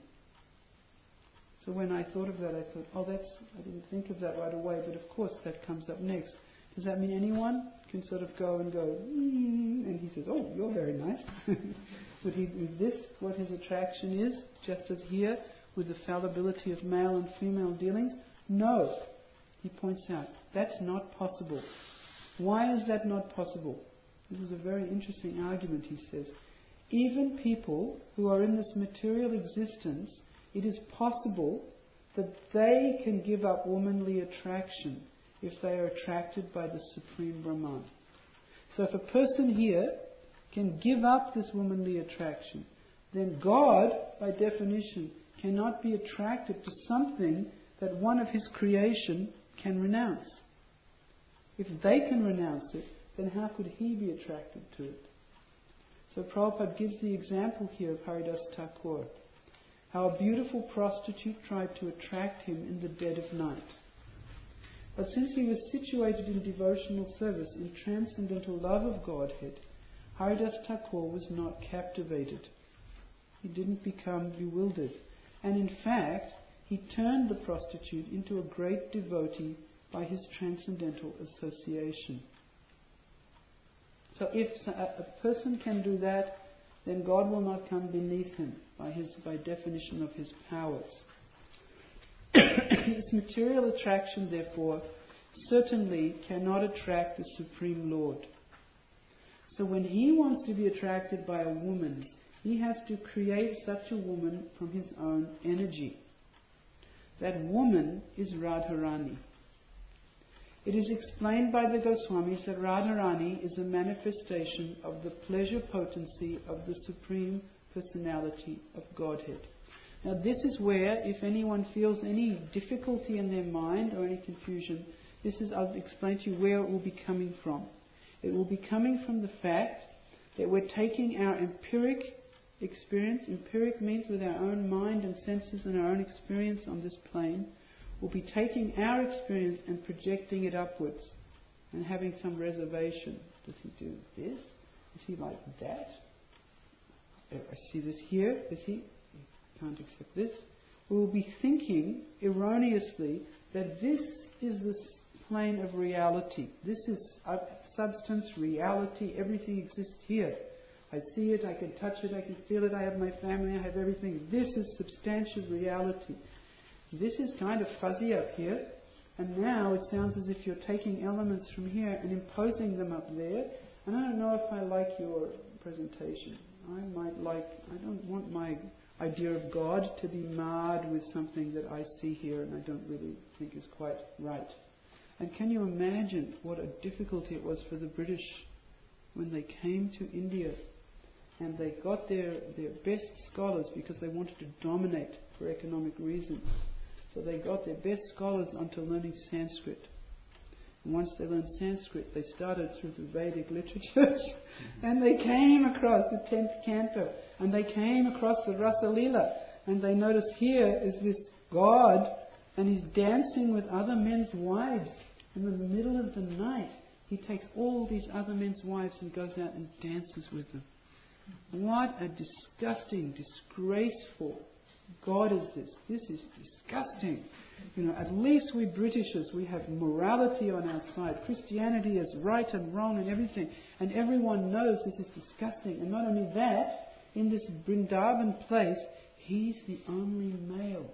So when I thought of that, I thought, I didn't think of that right away, but of course that comes up next. Does that mean anyone can sort of go, and he says, oh, you're very nice. Is this what his attraction is, just as here, with the fallibility of male and female dealings? No. He points out, that's not possible. Why is that not possible? This is a very interesting argument, he says. Even people who are in this material existence, it is possible that they can give up womanly attraction if they are attracted by the Supreme Brahman. So if a person here can give up this womanly attraction, then God, by definition, cannot be attracted to something that one of His creation can renounce. If they can renounce it, then how could He be attracted to it? So Prabhupada gives the example here of Haridas Thakur, how a beautiful prostitute tried to attract him in the dead of night. But since he was situated in devotional service, in transcendental love of Godhead, Haridas Thakur was not captivated. He didn't become bewildered. And in fact, he turned the prostitute into a great devotee by his transcendental association. So if a person can do that, then God will not come beneath him by definition of his powers. This material attraction, therefore, certainly cannot attract the Supreme Lord. So when he wants to be attracted by a woman, he has to create such a woman from his own energy. That woman is Radharani. It is explained by the Goswamis that Radharani is a manifestation of the pleasure potency of the Supreme Personality of Godhead. Now this is where, if anyone feels any difficulty in their mind or any confusion, I'll explain to you where it will be coming from. It will be coming from the fact that we're taking our empiric experience. Empiric means with our own mind and senses and our own experience on this plane. We'll be taking our experience and projecting it upwards and having some reservation. Does he do this? Is he like that? I see this here. Is he? He can't accept this. We will be thinking erroneously that this is the plane of reality. This is substance, reality, everything exists here. I see it, I can touch it, I can feel it, I have my family, I have everything. This is substantial reality. This is kind of fuzzy up here, and now it sounds as if you're taking elements from here and imposing them up there. And I don't know if I like your presentation. I don't want my idea of God to be marred with something that I see here and I don't really think is quite right. And can you imagine what a difficulty it was for the British when they came to India and they got their best scholars because they wanted to dominate for economic reasons. So they got their best scholars onto learning Sanskrit. And once they learned Sanskrit, they started through the Vedic literatures and they came across the 10th canto and they came across the Rasa Leela, and they noticed here is this God and he's dancing with other men's wives. And in the middle of the night, he takes all these other men's wives and goes out and dances with them. What a disgusting, disgraceful God is this. This is disgusting. At least we Britishers, we have morality on our side. Christianity is right and wrong and everything. And everyone knows this is disgusting. And not only that, in this Vrindavan place, he's the only male.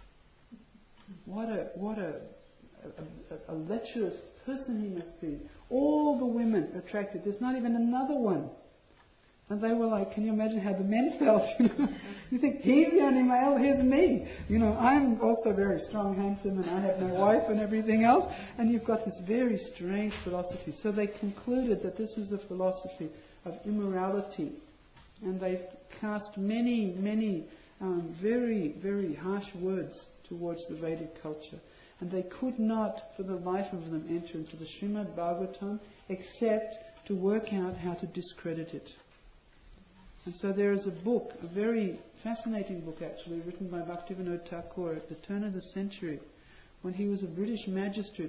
What a lecherous person he must be. All the women attracted. There's not even another one. And they were like, can you imagine how the men felt? You think, he's the only male, here's me. I'm also very strong, handsome, and I have my wife and everything else. And you've got this very strange philosophy. So they concluded that this was a philosophy of immorality. And they cast many, very, very harsh words towards the Vedic culture. And they could not, for the life of them, enter into the Srimad Bhagavatam except to work out how to discredit it. And so there is a book, a very fascinating book actually, written by Bhaktivinoda Thakur at the turn of the century, when he was a British magistrate.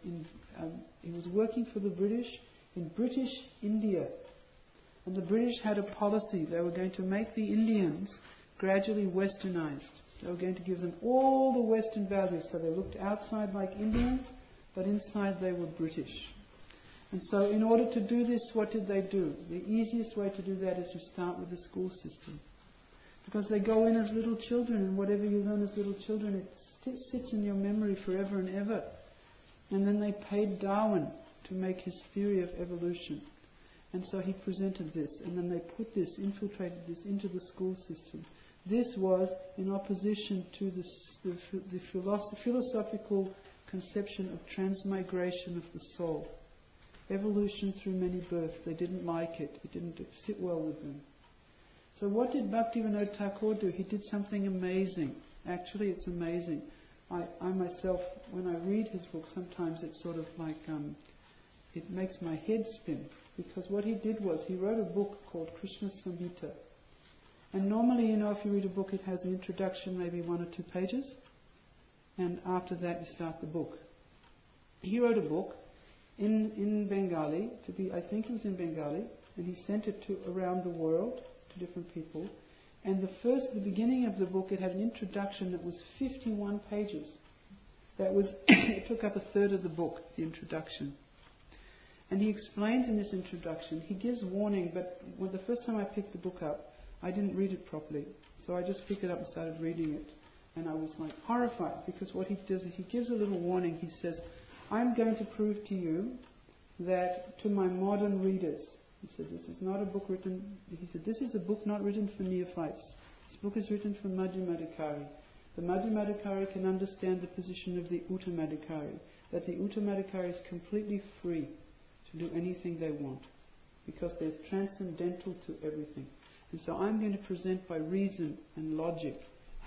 He was working for the British in British India. And the British had a policy. They were going to make the Indians gradually westernized. They were going to give them all the Western values. So they looked outside like Indians, but inside they were British. And so in order to do this, what did they do? The easiest way to do that is to start with the school system. Because they go in as little children, and whatever you learn as little children, it sits in your memory forever and ever. And then they paid Darwin to make his theory of evolution. And so he presented this, and then they infiltrated this into the school system. This was in opposition to the philosophical conception of transmigration of the soul. Evolution through many births. They didn't like it. It didn't sit well with them. So what did Bhaktivinoda Thakur do? He did something amazing. Actually, it's amazing. I myself, when I read his book, sometimes it's sort of like, it makes my head spin. Because what he did was, he wrote a book called Krishna Samhita. And normally, if you read a book, it has an introduction, maybe 1 or 2 pages. And after that, you start the book. He wrote a book in Bengali, I think it was in Bengali, and he sent it around the world to different people. And the beginning of the book, it had an introduction that was 51 pages. It took up a third of the book, the introduction. And he explains in this introduction, he gives warning, but when the first time I picked the book up, I didn't read it properly. So I just picked it up and started reading it. And I was like horrified, because what he does is he gives a little warning. He says, I'm going to prove to you that to my modern readers, he said, this is not a book written, he said, this is a book not written for neophytes. This book is written for Madhyamadikari. The Madhyamadikari can understand the position of the Uttamadikari, that the Uttamadikari is completely free to do anything they want, because they're transcendental to everything. And so I'm going to present by reason and logic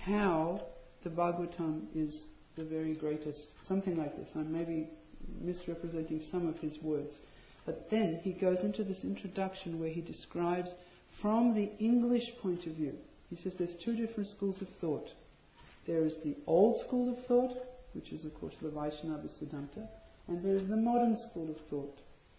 how the Bhagavatam is the very greatest, something like this. I'm maybe misrepresenting some of his words. But then he goes into this introduction where he describes from the English point of view. He says there's two different schools of thought. There is the old school of thought, which is of course the Vaishnava Siddhanta, and there is the modern school of thought.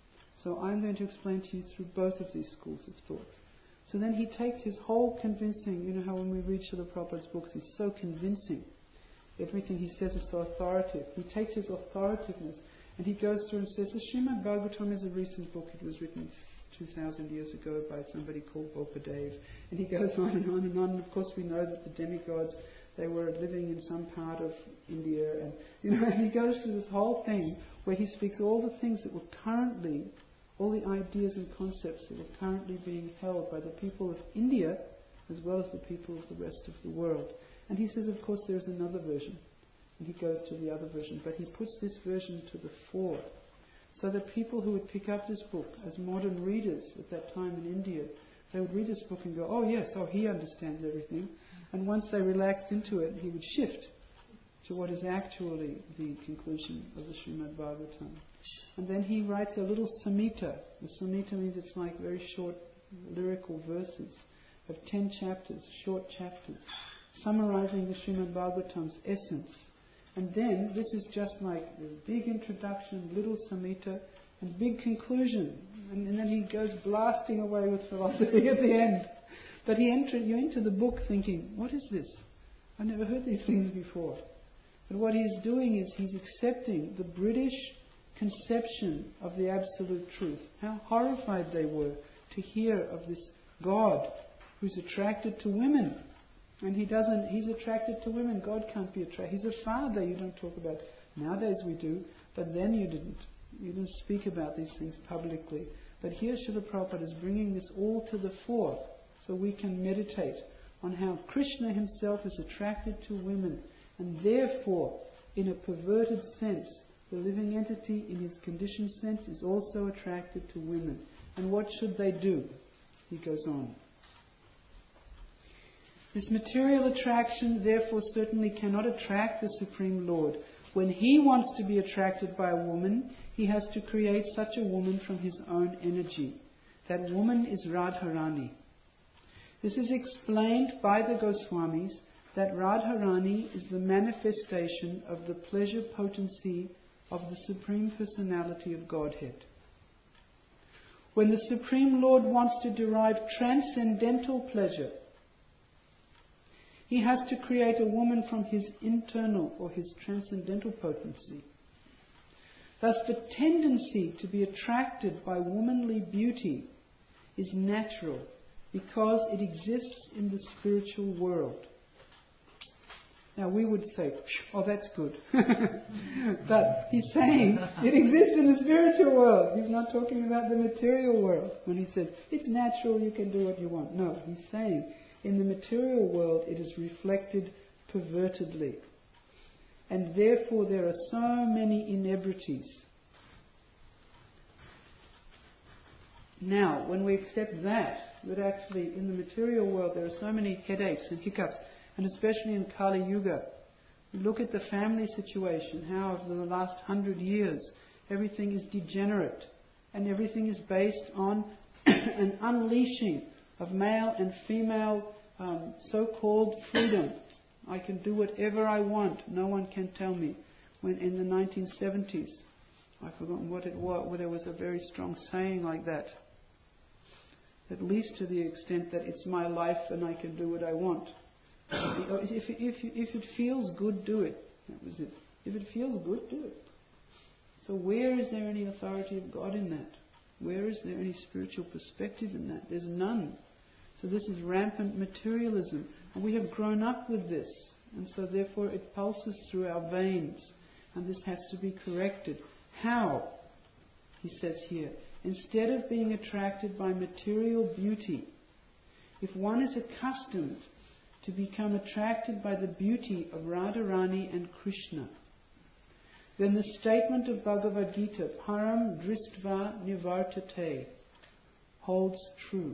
So I'm going to explain to you through both of these schools of thought. So then he takes his whole convincing, you know how when we read Srila Prabhupada's books, he's so convincing. Everything he says is so authoritative. He takes his authoritativeness and he goes through and says, the Srimad Bhagavatam is a recent book. It was written 2,000 years ago by somebody called Bopadev. And he goes on and on and on. And of course we know that the demigods, they were living in some part of India. And and he goes through this whole thing where he speaks all the things that were currently, all the ideas and concepts that were currently being held by the people of India as well as the people of the rest of the world. And he says, of course, there's another version. And he goes to the other version. But he puts this version to the fore. So that people who would pick up this book as modern readers at that time in India, they would read this book and go, oh yes, he understands everything. And once they relaxed into it, he would shift to what is actually the conclusion of the Srimad Bhagavatam. And then he writes a little samhita. The samhita means it's like very short lyrical verses of 10 chapters, short chapters, summarizing the Srimad Bhagavatam's essence. And then this is just like a big introduction, little samhita, and big conclusion. And then he goes blasting away with philosophy at the end. But you enter the book thinking, what is this? I've never heard these things before. But what he's doing is he's accepting the British conception of the absolute truth. How horrified they were to hear of this God who's attracted to women. And he's attracted to women. God can't be attracted. He's a father, you don't talk about. Nowadays we do, but then you didn't. You didn't speak about these things publicly. But here Srila Prabhupada is bringing this all to the fore so we can meditate on how Krishna himself is attracted to women. And therefore, in a perverted sense, the living entity in his conditioned sense is also attracted to women. And what should they do? He goes on. This material attraction therefore certainly cannot attract the Supreme Lord. When he wants to be attracted by a woman, he has to create such a woman from his own energy. That woman is Radharani. This is explained by the Goswamis that Radharani is the manifestation of the pleasure potency of the Supreme Personality of Godhead. When the Supreme Lord wants to derive transcendental pleasure, he has to create a woman from his internal or his transcendental potency. Thus the tendency to be attracted by womanly beauty is natural because it exists in the spiritual world. Now we would say, oh that's good. But he's saying it exists in the spiritual world. He's not talking about the material world. When he says, it's natural, you can do what you want. No, he's saying in the material world it is reflected pervertedly. And therefore there are so many inebrities. Now, when we accept that actually in the material world there are so many headaches and hiccups, and especially in Kali Yuga, we look at the family situation, how over the last 100 years everything is degenerate and everything is based on an unleashing of male and female so-called freedom. I can do whatever I want, no one can tell me. When in the 1970s, I've forgotten what it was, where there was a very strong saying like that. At least to the extent that it's my life and I can do what I want. If it feels good, do it. That was it. If it feels good, do it. So where is there any authority of God in that? Where is there any spiritual perspective in that? There's none. So this is rampant materialism. And we have grown up with this. And so therefore it pulses through our veins. And this has to be corrected. How? He says here, instead of being attracted by material beauty, if one is accustomed to become attracted by the beauty of Radharani and Krishna, then the statement of Bhagavad Gita, Param Dristva Nivartate, holds true.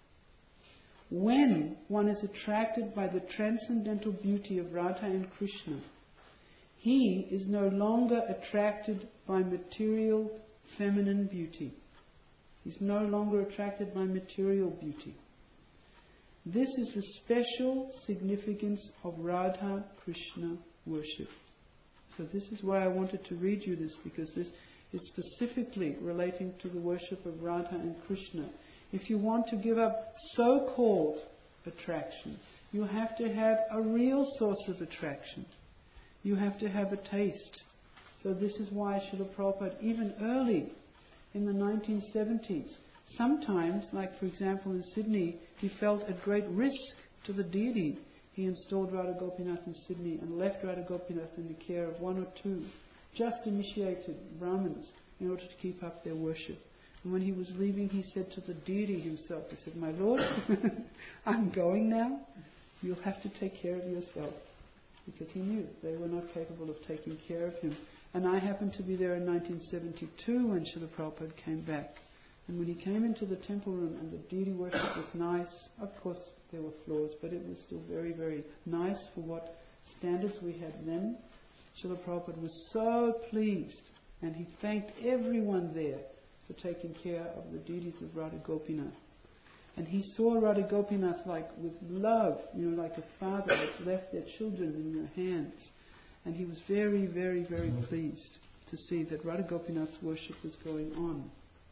When one is attracted by the transcendental beauty of Radha and Krishna, he is no longer attracted by material feminine beauty. He's no longer attracted by material beauty. This is the special significance of Radha Krishna worship. So this is why I wanted to read you this, because this is specifically relating to the worship of Radha and Krishna. If you want to give up so-called attraction, you have to have a real source of attraction. You have to have a taste. So this is why Srila Prabhupada, even early in the 1970s, sometimes, like for example in Sydney, he felt at great risk to the deity. He installed Radha Gopinath in Sydney and left Radha Gopinath in the care of one or two just initiated Brahmins in order to keep up their worship. And when he was leaving, he said to the deity himself, he said, "My Lord, I'm going now. You'll have to take care of yourself." Because he knew they were not capable of taking care of him. And I happened to be there in 1972 when Srila Prabhupada came back. And when he came into the temple room and the deity worship was nice, of course there were flaws, but it was still very, very nice for what standards we had then. Srila Prabhupada was so pleased, and he thanked everyone there for taking care of the deities of Radha Gopinath. And he saw Radha Gopinath like with love, like a father that's left their children in their hands. And he was very, very, very pleased to see that Radha Gopinath's worship was going on.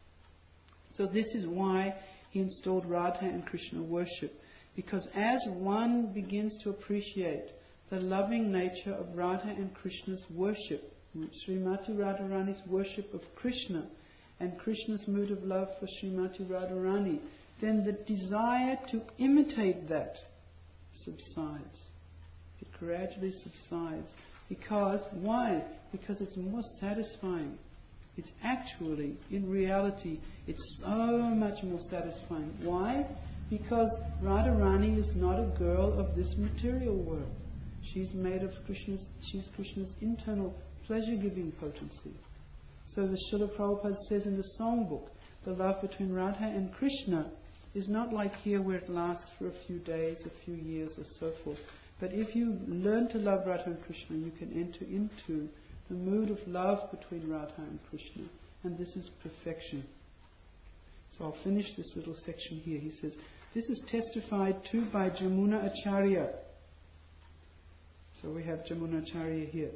So this is why he installed Radha and Krishna worship. Because as one begins to appreciate the loving nature of Radha and Krishna's worship, Srimati Radharani's worship of Krishna, and Krishna's mood of love for Srimati Radharani, then the desire to imitate that subsides. It gradually subsides. Because, why? Because it's more satisfying. It's actually, in reality, it's so much more satisfying. Why? Because Radharani is not a girl of this material world. She's made of Krishna's internal pleasure-giving potency. So the Srila Prabhupada says in the songbook, the love between Radha and Krishna is not like here where it lasts for a few days, a few years or so forth. But if you learn to love Radha and Krishna, you can enter into the mood of love between Radha and Krishna. And this is perfection. So I'll finish this little section here. He says, this is testified to by Jamuna Acharya. So we have Jamuna Acharya here.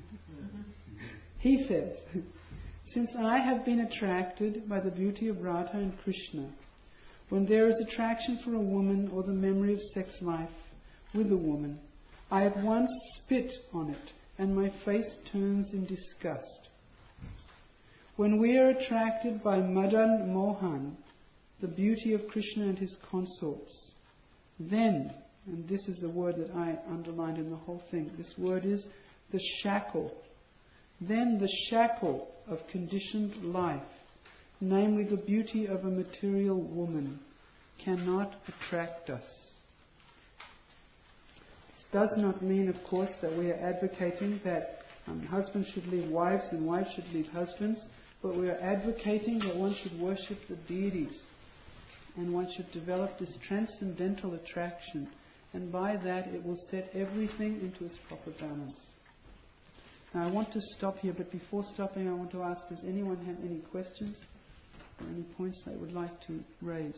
He says, since I have been attracted by the beauty of Radha and Krishna, when there is attraction for a woman or the memory of sex life with a woman, I at once spit on it and my face turns in disgust. When we are attracted by Madan Mohan, the beauty of Krishna and his consorts, then, and this is the word that I underlined in the whole thing, this word is the shackle. Then the shackle of conditioned life, namely the beauty of a material woman, cannot attract us. This does not mean, of course, that we are advocating that husbands should leave wives and wives should leave husbands, but we are advocating that one should worship the deities and one should develop this transcendental attraction, and by that it will set everything into its proper balance. Now I want to stop here, but before stopping I want to ask, does anyone have any questions or any points they would like to raise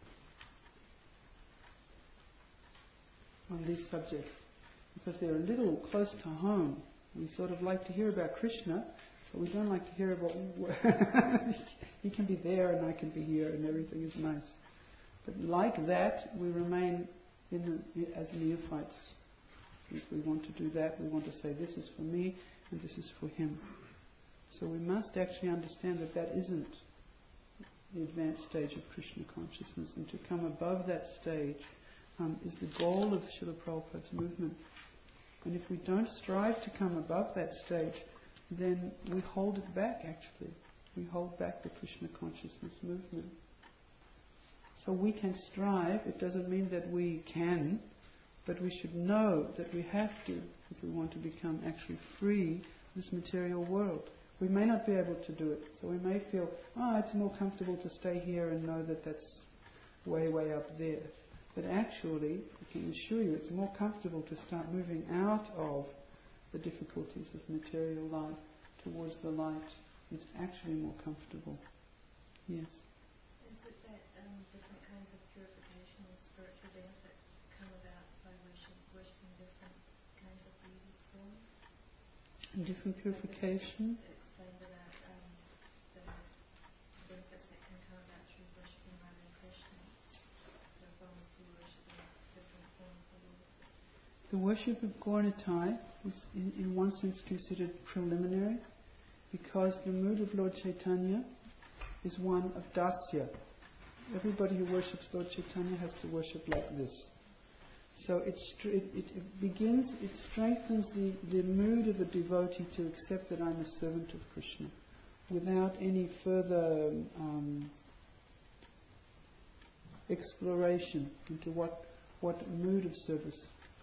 on these subjects? Because they're a little close to home. We sort of like to hear about Krishna, but we don't like to hear about... He can be there and I can be here and everything is nice. But like that, we remain as neophytes. If we want to do that, we want to say, this is for me and this is for him. So we must actually understand that that isn't the advanced stage of Krishna consciousness, and to come above that stage is the goal of Srila Prabhupada's movement. And if we don't strive to come above that stage, then we hold it back actually. We hold back the Krishna consciousness movement. So we can strive. It doesn't mean that we can, but we should know that we have to if we want to become actually free of this material world. We may not be able to do it. So we may feel, it's more comfortable to stay here and know that that's way, way up there. But actually, I can assure you, it's more comfortable to start moving out of the difficulties of material life towards the light. It's actually more comfortable. Yes. Is it that different kinds of purification and spiritual benefits come about by worshipping different kinds of deity forms? Different purification? It explained about the benefits that can come about through worshipping Radha and Krishna. So as long as we worship different forms of the Lord. The worship of Gaura-Nitai is in one sense considered preliminary, because the mood of Lord Chaitanya is one of dasya. Everybody who worships Lord Chaitanya has to worship like this. So it strengthens the mood of a devotee to accept that I'm a servant of Krishna, without any further exploration into what mood of service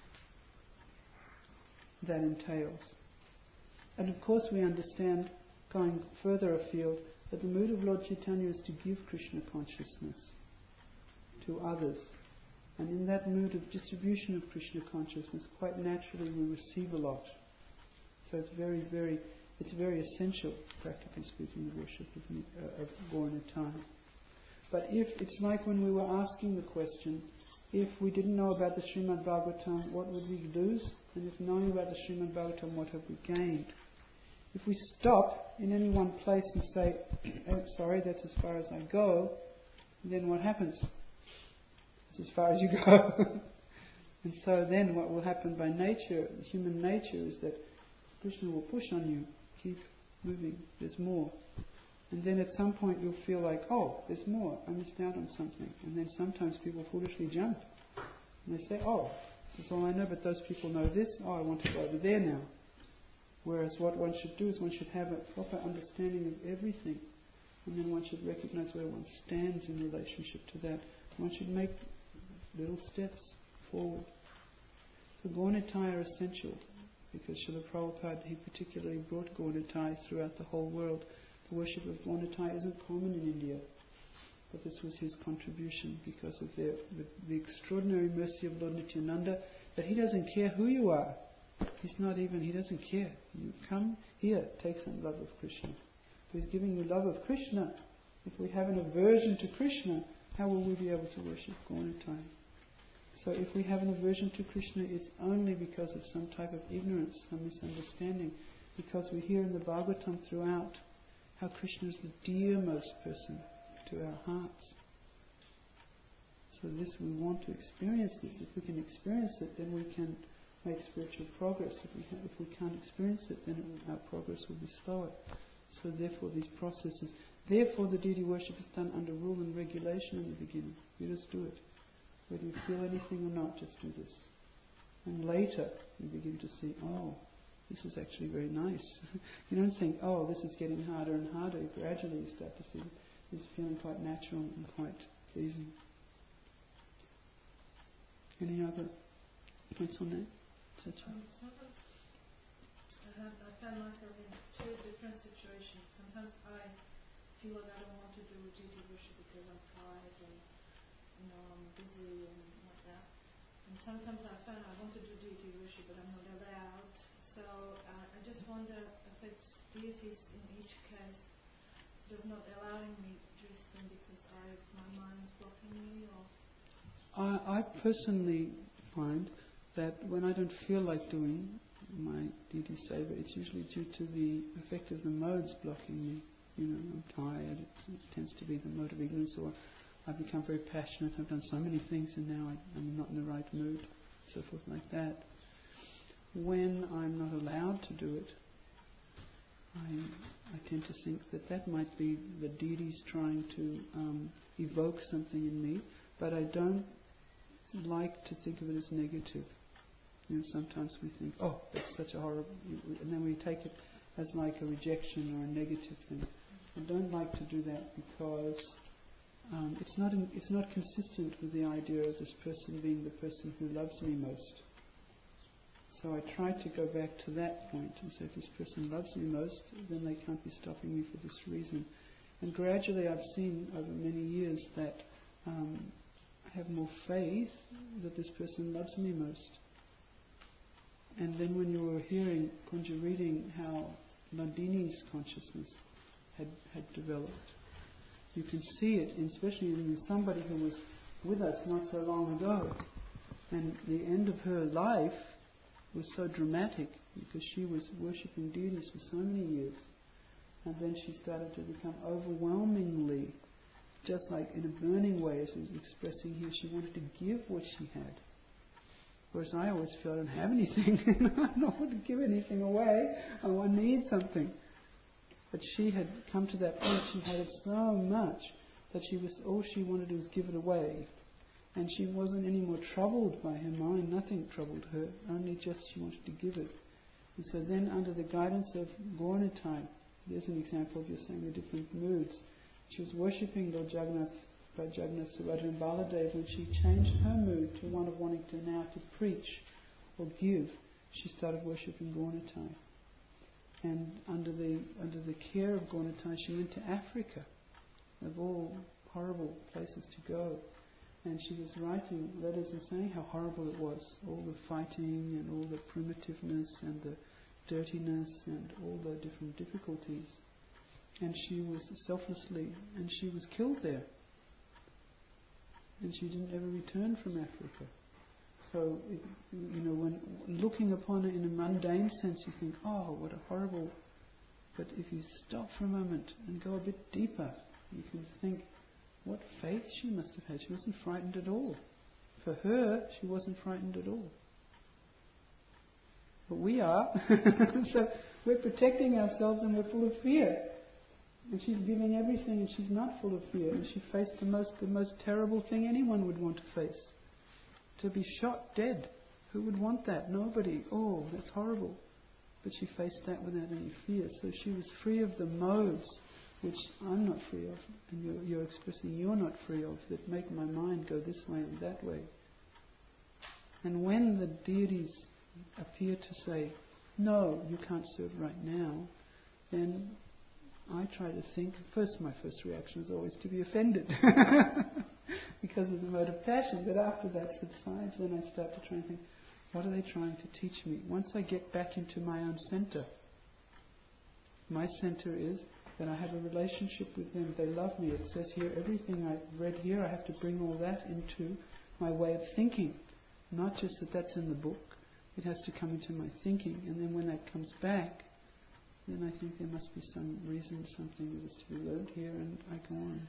that entails. And of course we understand, going further afield, that the mood of Lord Chaitanya is to give Krishna consciousness to others. And in that mood of distribution of Krishna consciousness, quite naturally we receive a lot. So it's very essential, practically speaking, the worship of Gaura-Nitai. But if it's like when we were asking the question, if we didn't know about the Srimad Bhagavatam, what would we lose? And if knowing about the Srimad Bhagavatam, what have we gained? If we stop in any one place and say, sorry, that's as far as I go, then what happens? It's as far as you go. And so then what will happen by nature, human nature, is that Krishna will push on you, keep moving, there's more. And then at some point you'll feel like, there's more, I missed out on something. And then sometimes people foolishly jump. And they say, this is all I know, but those people know this, I want to go over there now. Whereas what one should do is one should have a proper understanding of everything, and then one should recognize where one stands in relationship to that. One should make little steps forward. So Gaura-Nitai are essential, because Srila Prabhupada, he particularly brought Gaura-Nitai throughout the whole world. The worship of Gaura-Nitai isn't common in India, but this was his contribution because of the extraordinary mercy of Lord Nityananda, that he doesn't care who you are. He doesn't care. You come here, take some love of Krishna. If he's giving you love of Krishna, if we have an aversion to Krishna, how will we be able to worship Gaura-Nitai? So if we have an aversion to Krishna, it's only because of some type of ignorance, some misunderstanding. Because we hear in the Bhagavatam throughout how Krishna is the dearmost person to our hearts. So we want to experience this. If we can experience it, then we can make spiritual progress. If we can't experience it, then our progress will be slower. So therefore these processes, the deity worship is done under rule and regulation in the beginning. You just do it. Whether you feel anything or not, just do this. And later you begin to see, this is actually very nice. You don't think, this is getting harder and harder. Gradually you start to see this feeling quite natural and quite pleasing. Any other points on that? I find myself in two different situations. Sometimes I feel like I don't want to do deity worship because I'm tired and I'm busy and like that. And sometimes I find I want to do deity worship but I'm not allowed. So I just wonder if it's deities in each case just not allowing me to do them because my mind's blocking me, or I personally find that when I don't feel like doing my deity seva, it's usually due to the effect of the modes blocking me. I'm tired, it tends to be the mode of ignorance, or I've become very passionate, I've done so many things and now I'm not in the right mood, so forth like that. When I'm not allowed to do it, I tend to think that might be the deities trying to evoke something in me, but I don't like to think of it as negative. Sometimes we think, oh, that's such a horrible, and then we take it as like a rejection or a negative thing. I don't like to do that because it's not consistent with the idea of this person being the person who loves me most. So I try to go back to that point and say, if this person loves me most, then they can't be stopping me for this reason. And gradually I've seen over many years that I have more faith that this person loves me most. And then when you were hearing Kunja reading how Nandini's consciousness had developed, you can see it, especially in somebody who was with us not so long ago. And the end of her life was so dramatic because she was worshipping deities for so many years. And then she started to become overwhelmingly, just like in a burning way, as she was expressing here, she wanted to give what she had. Whereas I always feel I don't have anything, I don't want to give anything away, I need something. But she had come to that point, she had so much that all she wanted to do was give it away. And she wasn't any more troubled by her mind, nothing troubled her, only just she wanted to give it. And so then under the guidance of Gaura-Nitai, there's an example of you saying the different moods. She was worshipping Lord Jagannath, Subhadra and Baladev, when she changed her mood to one of wanting to now to preach or give, she started worshipping Gaura-Nitai. And under the care of Gaura-Nitai, she went to Africa, of all horrible places to go. And she was writing letters and saying how horrible it was, all the fighting and all the primitiveness and the dirtiness and all the different difficulties. And she was and she was killed there. And she didn't ever return from Africa. So, when looking upon it in a mundane sense, you think, oh, what a horrible... But if you stop for a moment and go a bit deeper, you can think, what faith she must have had. She wasn't frightened at all. For her, she wasn't frightened at all. But we are. So we're protecting ourselves and we're full of fear. And she's giving everything and she's not full of fear. And she faced the most terrible thing anyone would want to face. To be shot dead. Who would want that? Nobody. Oh, that's horrible. But she faced that without any fear. So she was free of the modes which I'm not free of, and you're expressing you're not free of, that make my mind go this way and that way. And when the deities appear to say, no, you can't serve right now, then I try to think, my first reaction is always to be offended because of the mode of passion, but after that subsides, then I start to try and think, what are they trying to teach me? Once I get back into my own center, my center is that I have a relationship with them, they love me. It says here, everything I've read here, I have to bring all that into my way of thinking. Not just that's in the book, it has to come into my thinking. And then when that comes back, then I think there must be some reason, something that is to be learned here, and I go on.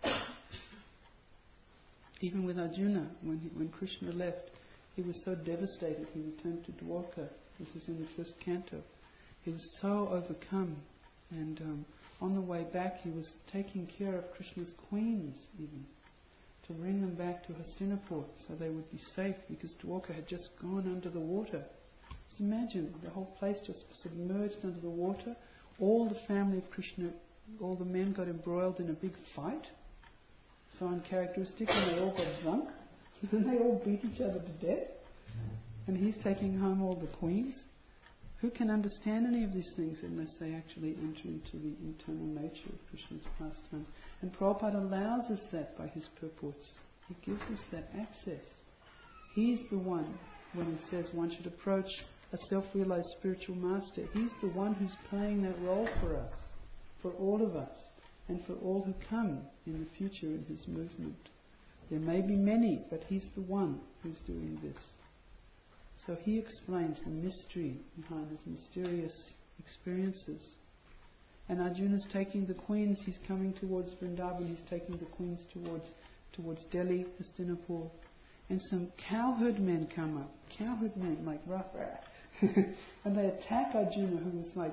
Even with Arjuna, when Krishna left, he was so devastated, he returned to Dwarka. This is in the first canto. He was so overcome, and on the way back he was taking care of Krishna's queens even, to bring them back to Hastinapur so they would be safe, because Dwarka had just gone under the water. Just imagine, the whole place just submerged under the water. All the family of Krishna, all the men got embroiled in a big fight, so uncharacteristic, and they all got drunk, and they all beat each other to death, and he's taking home all the queens. Who can understand any of these things unless they actually enter into the internal nature of Krishna's pastimes? And Prabhupada allows us that by his purports. He gives us that access. He's the one, when he says one should approach a self-realized spiritual master, he's the one who's playing that role for us, for all of us, and for all who come in the future in his movement. There may be many, but he's the one who's doing this. So he explains the mystery behind his mysterious experiences. And Arjuna's taking the queens, he's coming towards Vrindavan, he's taking the queens towards Delhi, Hastinapur. And some cowherd men come up, cowherd men like rough, and they attack Arjuna, who was like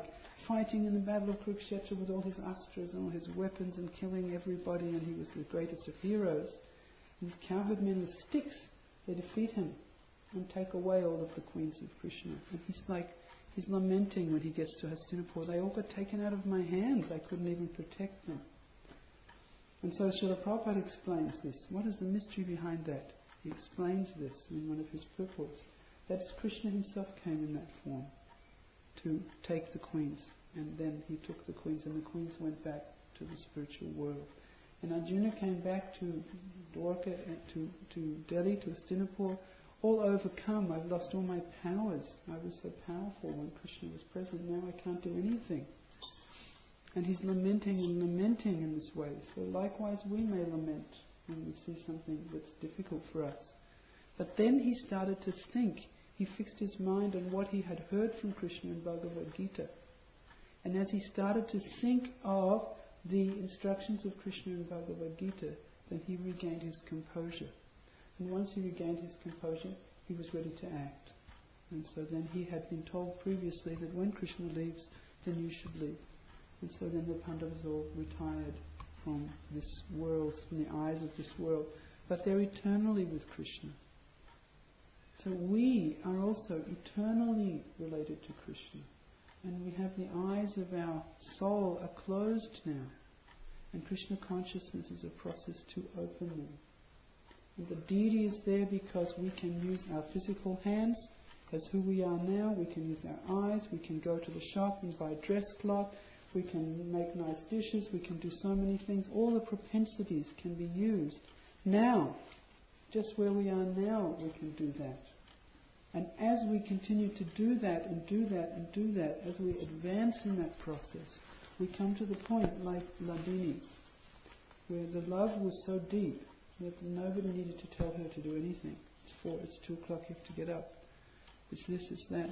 fighting in the battle of Kurukshetra with all his astras and all his weapons and killing everybody, and he was the greatest of heroes. And his cowherd men with sticks, they defeat him and take away all of the queens of Krishna. And he's lamenting when he gets to Hastinapur. They all got taken out of my hands. I couldn't even protect them. And so Srila Prabhupada explains this. What is the mystery behind that? He explains this in one of his purports. That Krishna himself came in that form to take the queens. And then he took the queens, and the queens went back to the spiritual world. And Arjuna came back to Dwarka, to Delhi, to Hastinapur, all overcome. I've lost all my powers. I was so powerful when Krishna was present. Now I can't do anything. And he's lamenting and lamenting in this way. So likewise we may lament when we see something that's difficult for us. But then he started to think. He fixed his mind on what he had heard from Krishna in Bhagavad Gita. And as he started to think of the instructions of Krishna in Bhagavad Gita, then he regained his composure. And once he regained his composure, he was ready to act. And so then he had been told previously that when Krishna leaves, then you should leave. And so then the Pandavas all retired from this world, from the eyes of this world. But they're eternally with Krishna. So we are also eternally related to Krishna. And we have the eyes of our soul are closed now. And Krishna consciousness is a process to open them. And the deity is there because we can use our physical hands as who we are now. We can use our eyes. We can go to the shop and buy dress cloth. We can make nice dishes. We can do so many things. All the propensities can be used. Now, just where we are now, we can do that. And as we continue to do that and do that and do that, as we advance in that process, we come to the point like Ladini, where the love was so deep that nobody needed to tell her to do anything. It's 2 o'clock, you have to get up. It's this, it's that.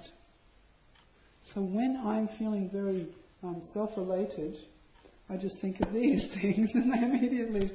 So when I'm feeling very self-elated, I just think of these things and I immediately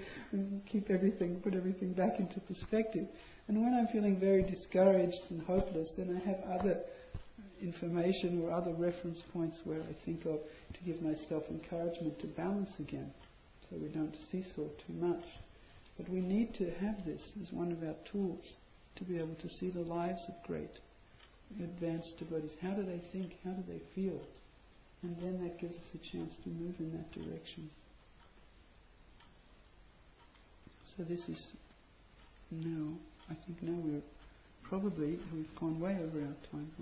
put everything back into perspective. And when I'm feeling very discouraged and hopeless, then I have other information or other reference points where I think of to give myself encouragement to balance again, so we don't seesaw too much. But we need to have this as one of our tools to be able to see the lives of great advanced devotees. How do they think? How do they feel? And then that gives us a chance to move in that direction. So this is now, I think now we've gone way over our time.